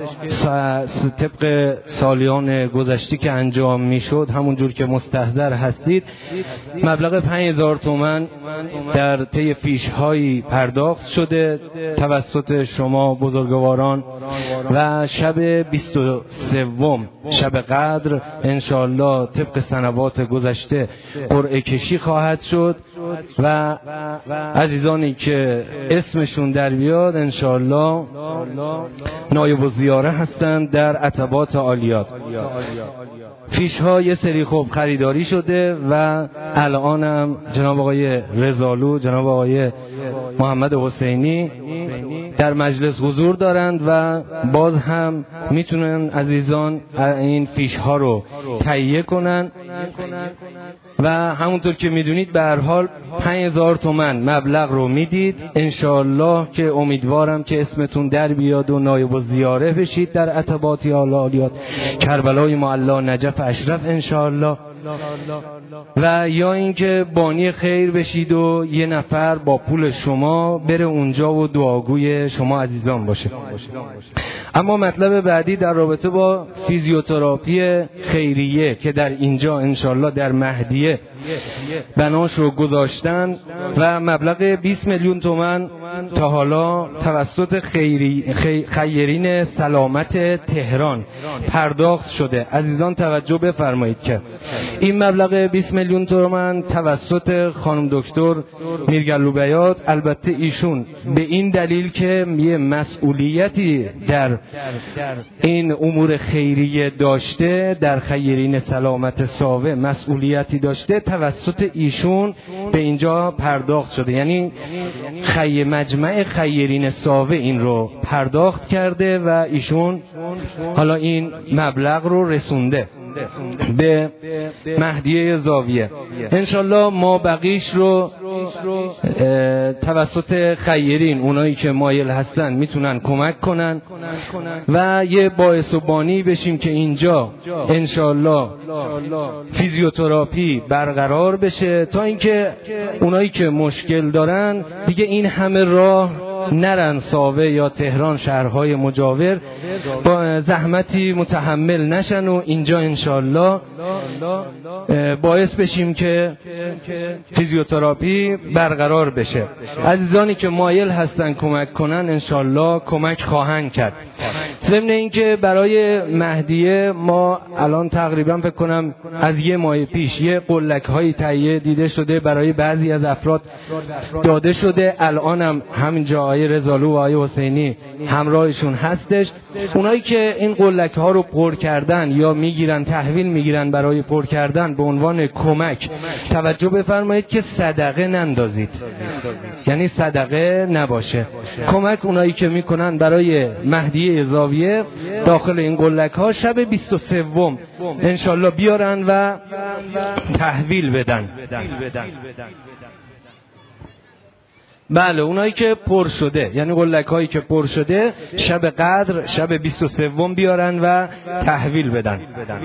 Speaker 1: طبق سالیان گذشته که انجام میشد همونجور که مستحضر هستید مبلغ پنج هزار تومان در طی فیش هایی پرداخت شده توسط شما بزرگواران و شب بیست و سوم شب قدر انشالله طبق سنوات گذشته قرعه کشی خواهد شد و عزیزانی که اسمشون در بیاد انشالله نایب الزیاره هستند در عتبات عالیات. فیش ها یه سری خوب خریداری شده و الانم جناب آقای رضالو، جناب آقای محمد حسینی در مجلس حضور دارند و باز هم میتونن عزیزان این فیش ها رو تهیه کنن و همونطور که میدونید به هر حال پنج هزار تومان مبلغ رو میدید. انشالله که امیدوارم که اسمتون در بیاد و نایب الزیاره بشید در عتبات عالیات کربلای معلا نجف اشرف انشالله، و یا اینکه بانی خیر بشید و یه نفر با پول شما بره اونجا و دعاگوی شما عزیزان باشه. اما مطلب بعدی در رابطه با فیزیوتراپی خیریه که در اینجا انشالله در مهدیه بناش رو گذاشتن و مبلغ بیست میلیون تومان تا حالا توسط خیری خی... خیرین سلامت تهران پرداخت شده. عزیزان توجه بفرمایید که این مبلغ بیست میلیون تومان توسط خانم دکتر میرگلوبیات، البته ایشون به این دلیل که یه مسئولیتی در این امور خیریه داشته، در خیرین سلامت ساوه مسئولیتی داشته، توسط ایشون به اینجا پرداخت شده. یعنی خی مجمع خیرین ساوه این رو پرداخت کرده و ایشون حالا این مبلغ رو رسونده به مهدیه زاویه. انشالله ما بقیش رو توسط خیرین، اونایی که مایل هستن میتونن کمک کنن و یه باعث و بانی بشیم که اینجا انشالله فیزیوتراپی برقرار بشه، تا اینکه اونایی که مشکل دارن دیگه این همه راه نرن ساوه یا تهران، شهرهای مجاور، با زحمتی متحمل نشن و اینجا انشالله باعث بشیم که فیزیوتراپی برقرار بشه. عزیزانی که مایل هستن کمک کنن انشالله کمک خواهند کرد. ضمن اینکه برای مهدیه ما الان تقریبا فکر کنم از یه ماه پیش یه قلک های تهیه دیده شده برای بعضی از افراد داده شده. الانم همینجا آقای رضالو و آقای حسینی همراهشون هستش. اونایی که این قلک ها رو پر کردن یا میگیرن، تحویل میگیرن برای پر کردن به عنوان کمک، توجه بفرمایید که صدقه نندازید، یعنی صدقه نباشه. کمک اونایی که میکنن برای مهدیه زاویه داخل این قلک ها شب بیست و سوم انشالله بیارن و تحویل بدن. بله، اونایی که پر شده، یعنی قلک هایی که پر شده شب قدر شب بیست و سوم بیارن و تحویل بدن.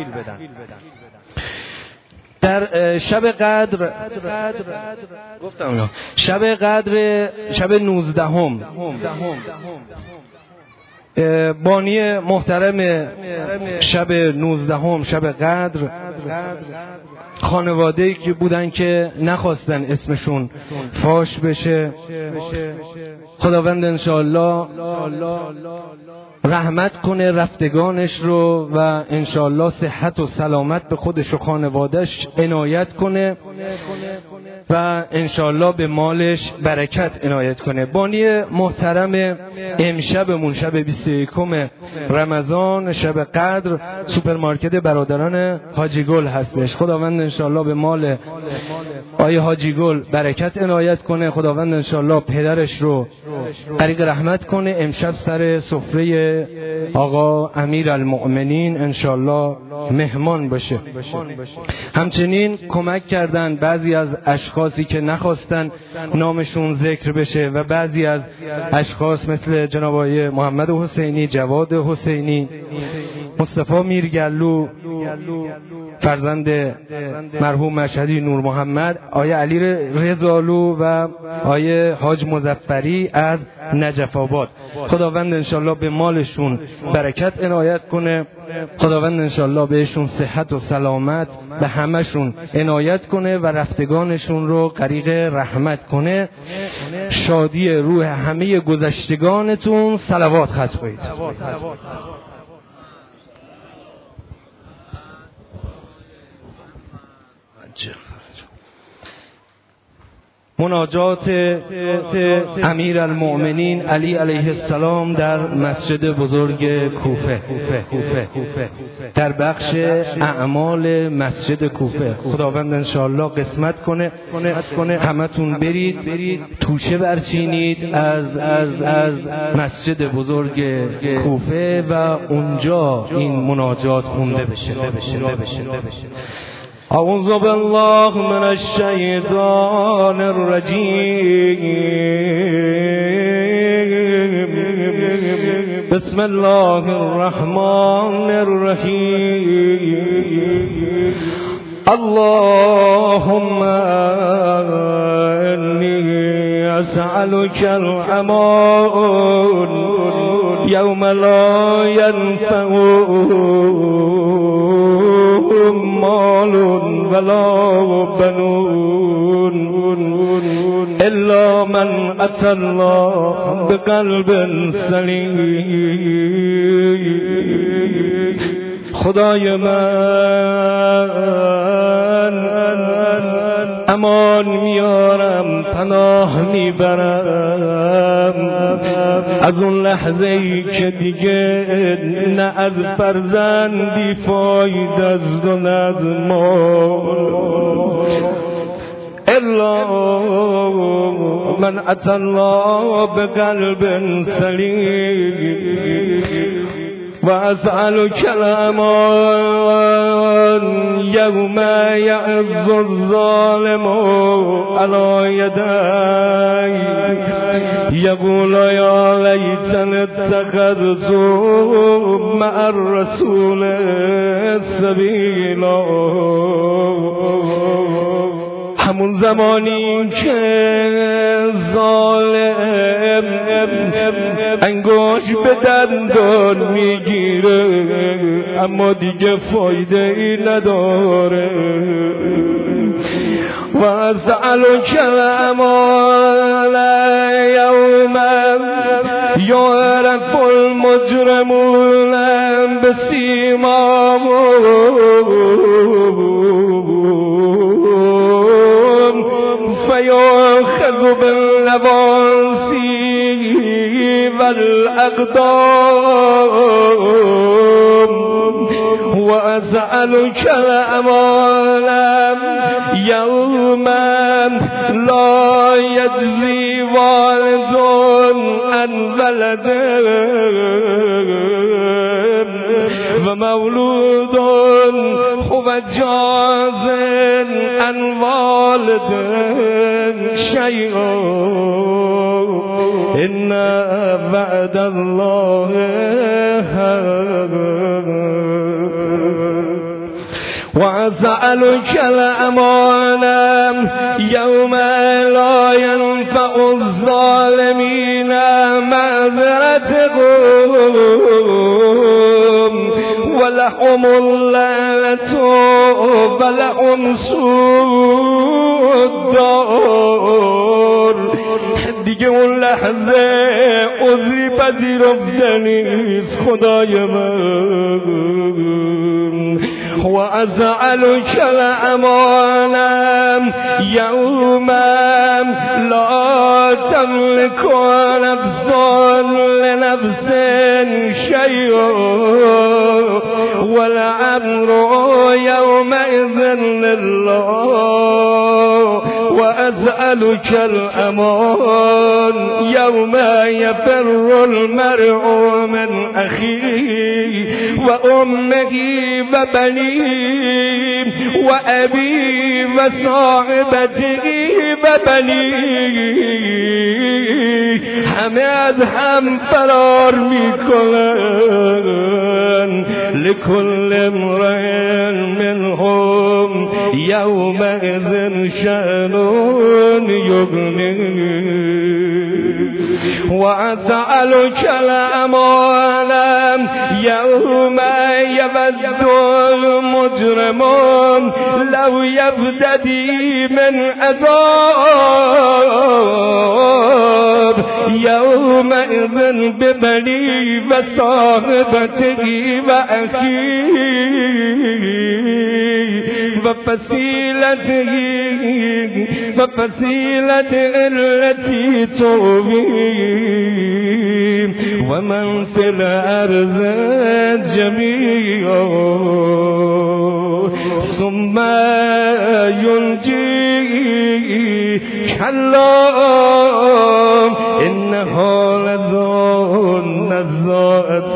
Speaker 1: در شب قدر گفتم شب قدر شب نوزدهم بانی محترم شب نوزدهم شب قدر خانواده‌ای که بودن که نخواستن اسمشون فاش بشه، خداوند انشاءالله رحمت کنه رفتگانش رو و انشاءالله صحت و سلامت به خودش و خانوادهش عنایت کنه و انشاءالله به مالش برکت عنایت کنه. بانی محترم امشبمون شب بیست و یکم رمضان شب قدر سوپرمارکت برادران حاجی گل هستش. خداوند انشاءالله به مال آیه حاجی گل برکت عنایت کنه. خداوند انشاءالله پدرش رو غریق رحمت کنه. امشب سر سفره آقا امیر المؤمنین انشاءالله مهمان باشه. همچنین کمک کردن بعضی از اشخاصی که نخواستن نامشون ذکر بشه و بعضی از اشخاص مثل جناب آقای محمد حسینی، جواد حسینی، مصطفی میرگلو فرزند مرحوم مشهدی نور محمد، آیه علی رضالو و آیه حاج مظفری از نجف آباد. خداوند انشالله به مالشون برکت عنایت کنه. خداوند انشالله بهشون صحت و سلامت به همشون عنایت کنه و رفتگانشون رو غریق رحمت کنه. شادی روح همه گذشتگانتون صلوات ختم کنید. مناجات امیر المؤمنین علی علیه السلام در مسجد بزرگ کوفه در بخش اعمال مسجد کوفه. خداوند انشاءالله قسمت کنه همتون برید توشه برچینید از از از مسجد بزرگ کوفه و اونجا این مناجات خونده بشه. اعوذ بالله من الشیطان الرجیم. بسم الله الرحمن الرحیم. اللهم انی اسألك الامان یوم لا ینفع مال ولا بنون الا من اتى الله بقلب سلیم. خدای من امان میارم، پناه میبرم از اون لحظه ای که دیگه نه از فرزندی فایده است و نه از مال. الا من اتى الله بقلب سلیم. وأسألك الأمان يوم يعز الظالم على يدي يقول يا ليتني اتخذت مع الرسول سبيلا. همون زمانی که ظالم انگوش به دندان میگیره اما دیگه فایده ای نداره. و اسألک الأمان یوم یعرف المجرمون بسیماهم فیأخذ بالنواصی والأقدام. وأسألك الأمان يوما لا يجزي والد عن ولده ومولود هو جاز عن والد شيئا إن وعد الله حق. وأسألك الأمان يوم لا ينفع الظالمين معذرتهم ولهم اللعنة ولهم سوء الدار. دیگه اون لحظه عذری پذیرفتنی نیست خدای من. و اسألک الأمان یوما لا تملك نفس لنفس شيئا والأمر يومئذ لله. وأسألك الأمان يوم يفر المرء من أخيه وأمه وبنيه وأبيه وصاحبته وبنيه همه از هم فرار میکنن. لكل امرئ منهم يومئذ شأن يغنيه. وأسألك الأمان يوم يود المجرمون لو يفتدي من عذاب يومئذ ببنيه وصاحبته وأخيه وفصيلته وفصيلته التي تؤويه ومن في الأرض جميعا ثم ينجيه كلا إنها لظى نزاعة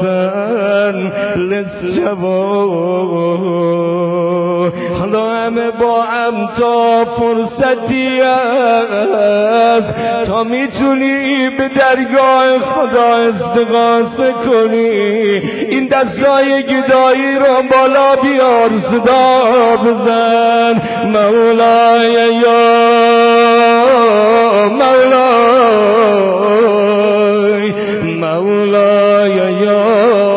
Speaker 1: للشوى. حالا همه با هم تا فرصتی است تا میتونی به درگاه خدا استغاثه کنی. این دستای گدایی رو بالا بیار، صدا بزن مولای یا مولای مولای یا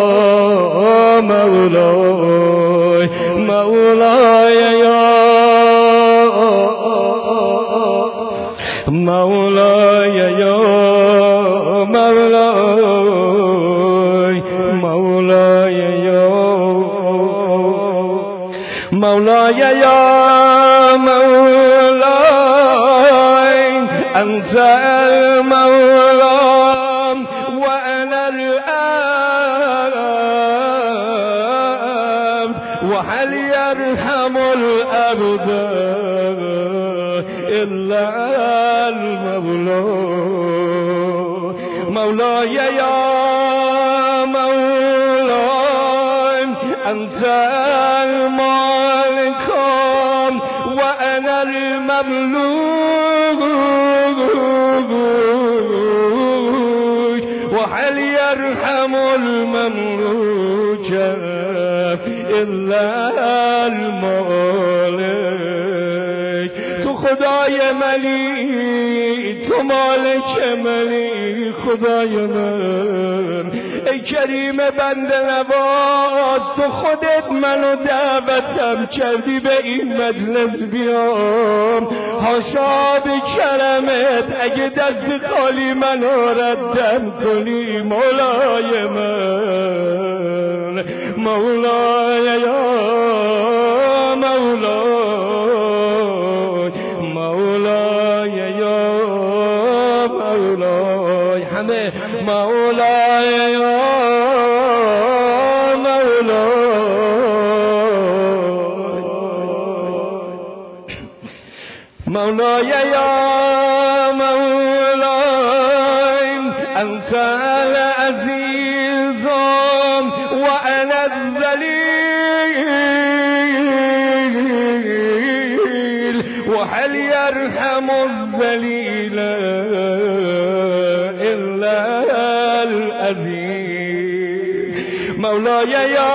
Speaker 1: مولای مولای یا مولای مولاي يا مولاي أنت المولى وأنا العبد وهل يرحم العبد إلا المولى مولاي يا مولاي أنت المالك وأنا المملوك وهل يرحم المملوك إلا المالك تو خدای منی تو مالک منی خدای من ای کریم بنده نواز تو خودت منو دعوتم کردی به این مجلس بیام حاشا به کرمت اگه دست خالی منو ردم کنی مولای من مولای یا مولای مولای یا مولای همه مولای یا مولاي يا مولاي أنت العزيز وأنا الذليل وهل يرحم الذليل إلا العزيز مولاي يا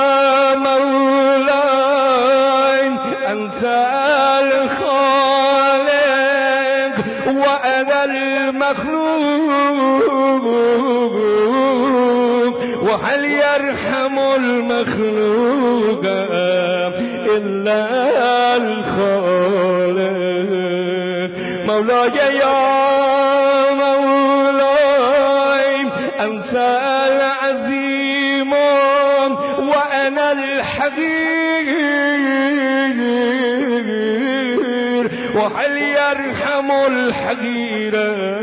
Speaker 1: مولاي أنت وأنا المخلوق وهل يرحم المخلوق إلا الخالق مولاي يا مولاي أنت العظيم وأنا الحقير وهل يرحم الحقير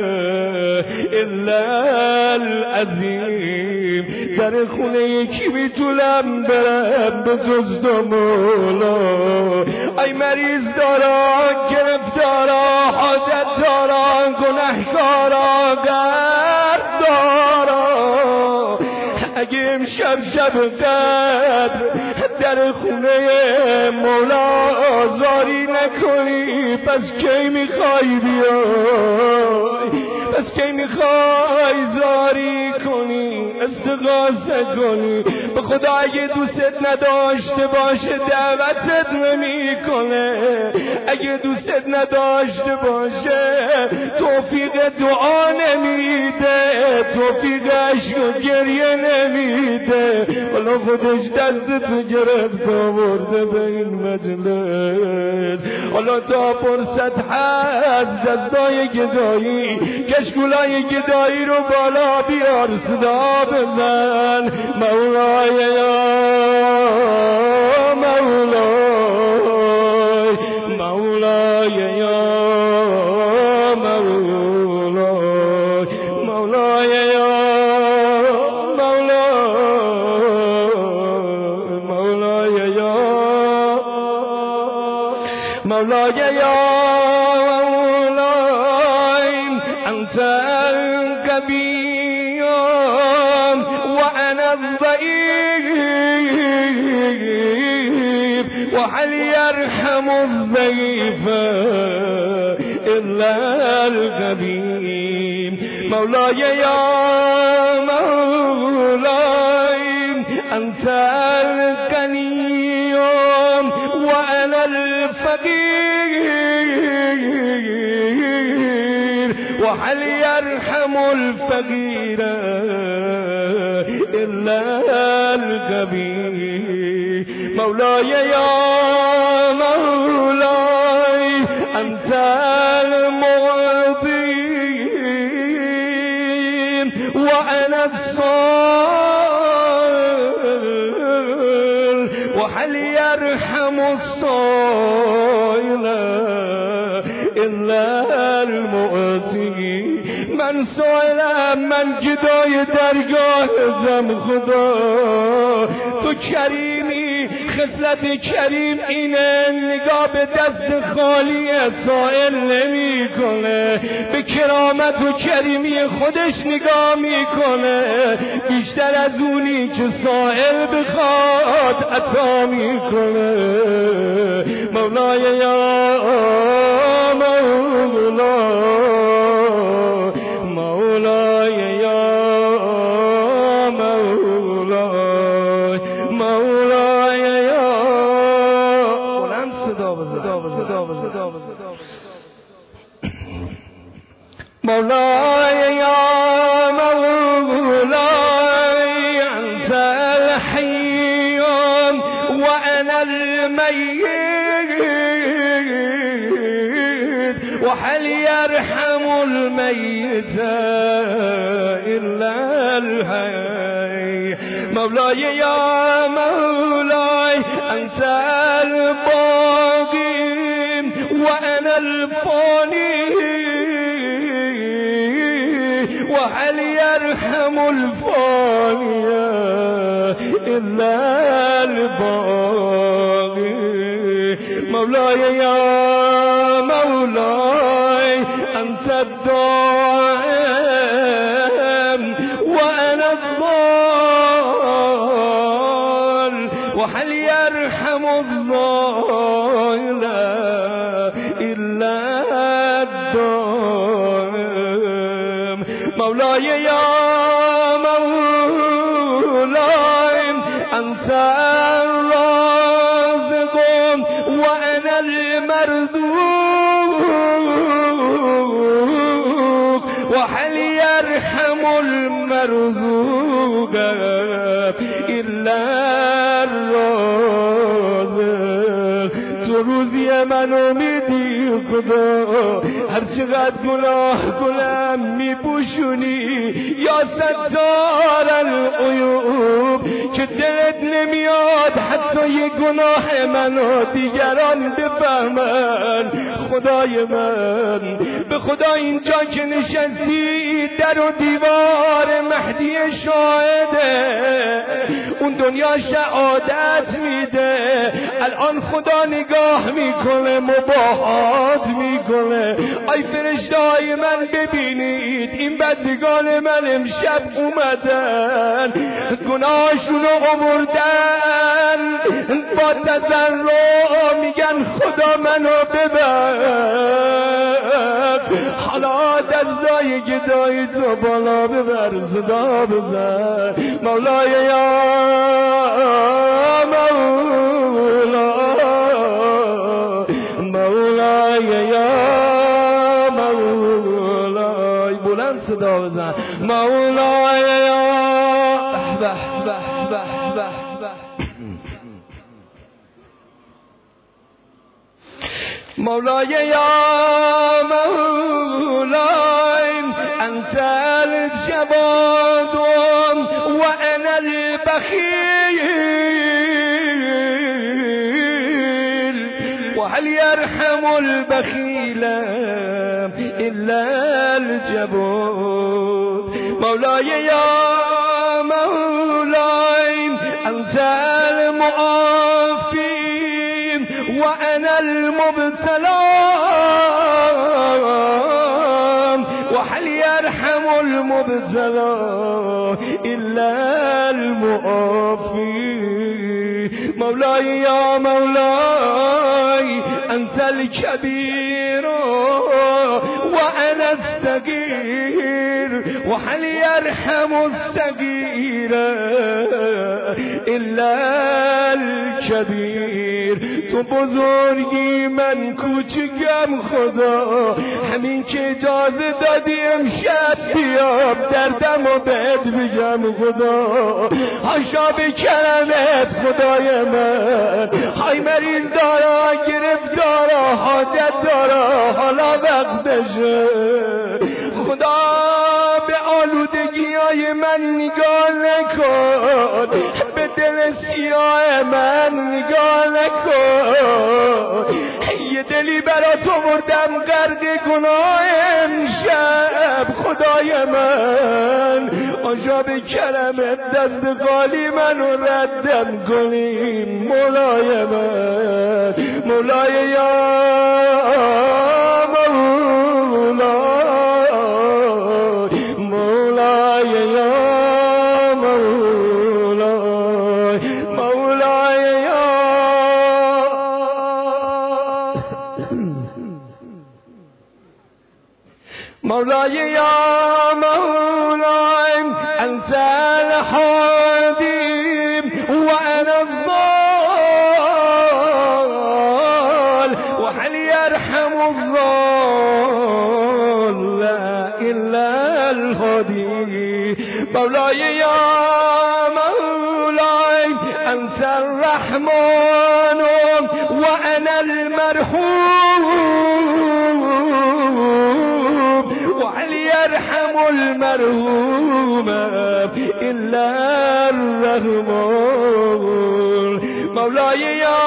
Speaker 1: إلا العظيم در خونه یکی میتونم برم به جز تو مولا ای مریض دارا گرفتارا حاجت دارا گناهکارا گرد دارا اگه امشب شب قدر در خونه مولا زاری نکنی پس کی میخوای بیای پس کی میخوای زاری کنی استغاثه کنی به خدا اگه دوستت نداشته باشه دعوتت نمیکنه اگه دوستت نداشته باشه توفیق دعا نمیده توفیق عشق و گریه نمیده حالا خودش دست تو گرفت آورده به این مجلس حالا تا فرصت هست دستای گدایی کشکولای گدایی رو بالا بیار صدا بزن مولای یا مولای مولای یا مولای مولای یا مولاي يا مولاي أنت الكبير وأنا الضعيف وهل يرحم الضعيف إلا الكبير مولاي يا مولاي أنت الغني وأنا الفقير وهل يرحم الفقير إلا الكبير مولاي يا مولاي أنت المعطي وأنا الصال وهل يرحم السائل إلا المؤتي. من سائلم، من جدای درگاهزم خدا. تو کریمی، خصلت کریم اینه، نگاه به دست خالی سائل نمی کنه، به کرامت و کریمی خودش نگاه میکنه، بیشتر از اونی که سائل بخواد عطا میکنه. مولای یا مولا، مولای یا مولا، مولای یا بلند صدا بزن، صدا بزن، صدا بزن، صدا بزن. مولاي يا مولاي أنت الحي وأنا الميت، وهل يرحم الميت إلا الحي. مولاي يا مولاي أنت الباقي وأنا الفاني، وهل يرحم الفاني إلا الباقي. مولاي يا مولاي أنت الدائم وأنا الضال، وهل يرحم الضال إلا الدائم. مولاي يا مولاي أنت الرازق وأنا المرزوق، وهل يرحم المرزوق إلا الرازق. تو روزی منو میدی خدا، هر چقدر گناه کنم میپوشونی یا ستار العیوب، که دلت نمیاد حتی یه گناه منو دیگران بفهمن. خدای من، به خدا اینجا که نشستی در و دیوار مهدی شاهده، اون دنیا شهادت میده، الان خدا نگاه میکنه، مباهات میکنه. ای فرشته‌های من ببینید، این بندگان من امشب اومدن، گناهشونو آوردن، با تضرع میگن خدا منو ببر. حالا دستای گدای تو بالا ببر، صدا بزن. مولای یا مولا، مولای یا مولای، بلند صدا بزن. مولای یا به به به به به. مولای یا مولای أنت الجواد وأنا البخيل، وهل يرحم البخيل إلا الجبود. مولاي يا مولاي أنت المعافي وأنا المبتلى، وهل يرحم المبتلى إلا المعافي. مولاي يا مولاي أنت الكبير وأنا الصغير، وهل يرحم الصغير إلا الكبير. تو بزرگی من کوچکم خدا، همین که اجازه دادی امشب بیام دردم و بهت بگم خدا. هاشا به کرمت خدای من، های مریض دارا، گرفتارا، حاجت دارا، حالا وقتشه. خدا به آلودگی های من نگاه نکن، به دل سیاه من نگاه نکن، یه دلی برا تو مردم غرق گناه امشب. خدای من آجاب کرمت دست خالی منو ردم کنی، مولای من، مولای یا مولای، مولای یا مولای، مولای یا مولای یا مولای، انت الحادي وانا الضال، وهل يرحم الضال الا الهادي. مولاي يا مولاي انت الرحمن وانا المرحوم، وهل يرحم المرحوم إلا الرحمن. مولاي يا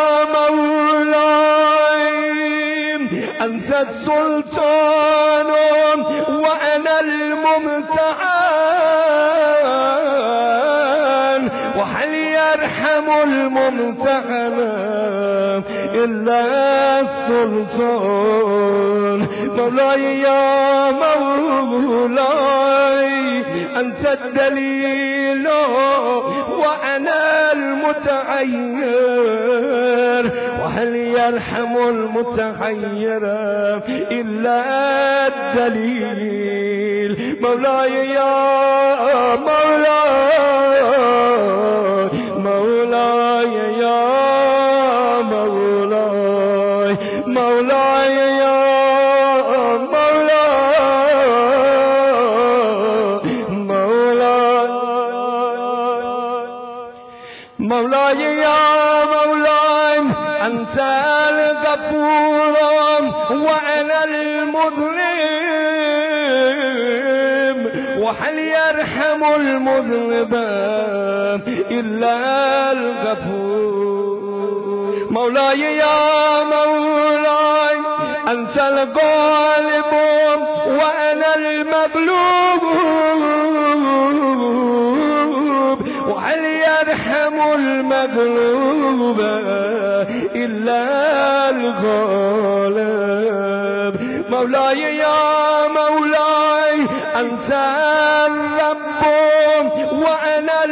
Speaker 1: مولاي أنت السلطان وأنا الممتحن، وهل يرحم الممتحن إلا السلطان. مولاي يا مولاي أنت الدليل وأنا المتحير، وهل يرحم المتحير إلا الدليل. مولاي يا مولاي، مولاي يا مولاي، مولاي يا مولاي يا مولاي أنت الغفور وأنا المذنب، وهل يرحم المذنب إلا الغفور. مولاي يا مولاي أنت الغالب وأنا المغلوب، وهل يرحم المغلوب إلا الغالب. مولاي يا مولاي أنت الرب وأنا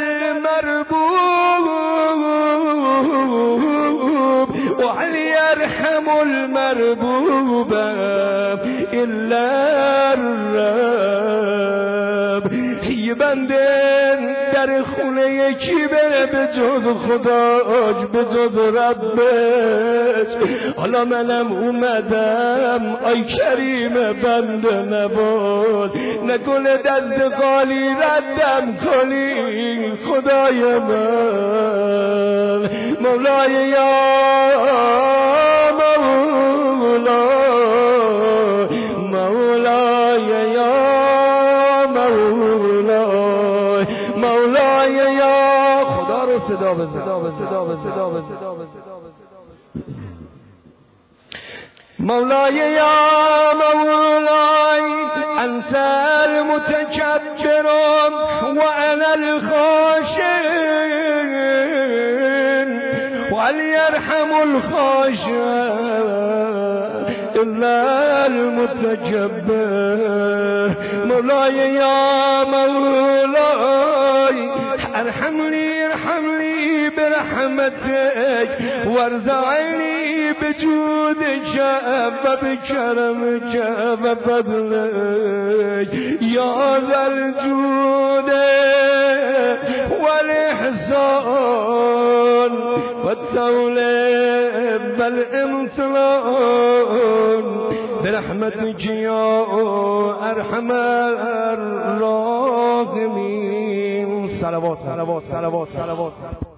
Speaker 1: المربوب، وهل يرحم المربوب إلا الرب. یه بنده در خونه یکی بره به جز خداش، به جز ربش. حالا منم اومدم آی کریم بنده نباد، نکنه دست خالی ردم کنی خدای من. مولای یا مولای، مولای یا مولای، مولای یا خدا رو صدا بزن، صدا بزن، صدا بزن، صدا بزن، صدا بزن. مولاي يا مولاي أنت المتكبر وأنا الخاشن، وهل يرحم الخاشن إلا المتكبر. مولاي يا مولاي ارحمني ارحمني برحمتك، وارزعني بجودك وبكرمك وفضلك يا ذا الجود والإحسان والتوليب والإمتنان، برحمتك يا أرحم الراحمين. صلوات صلوات صلوات صلوات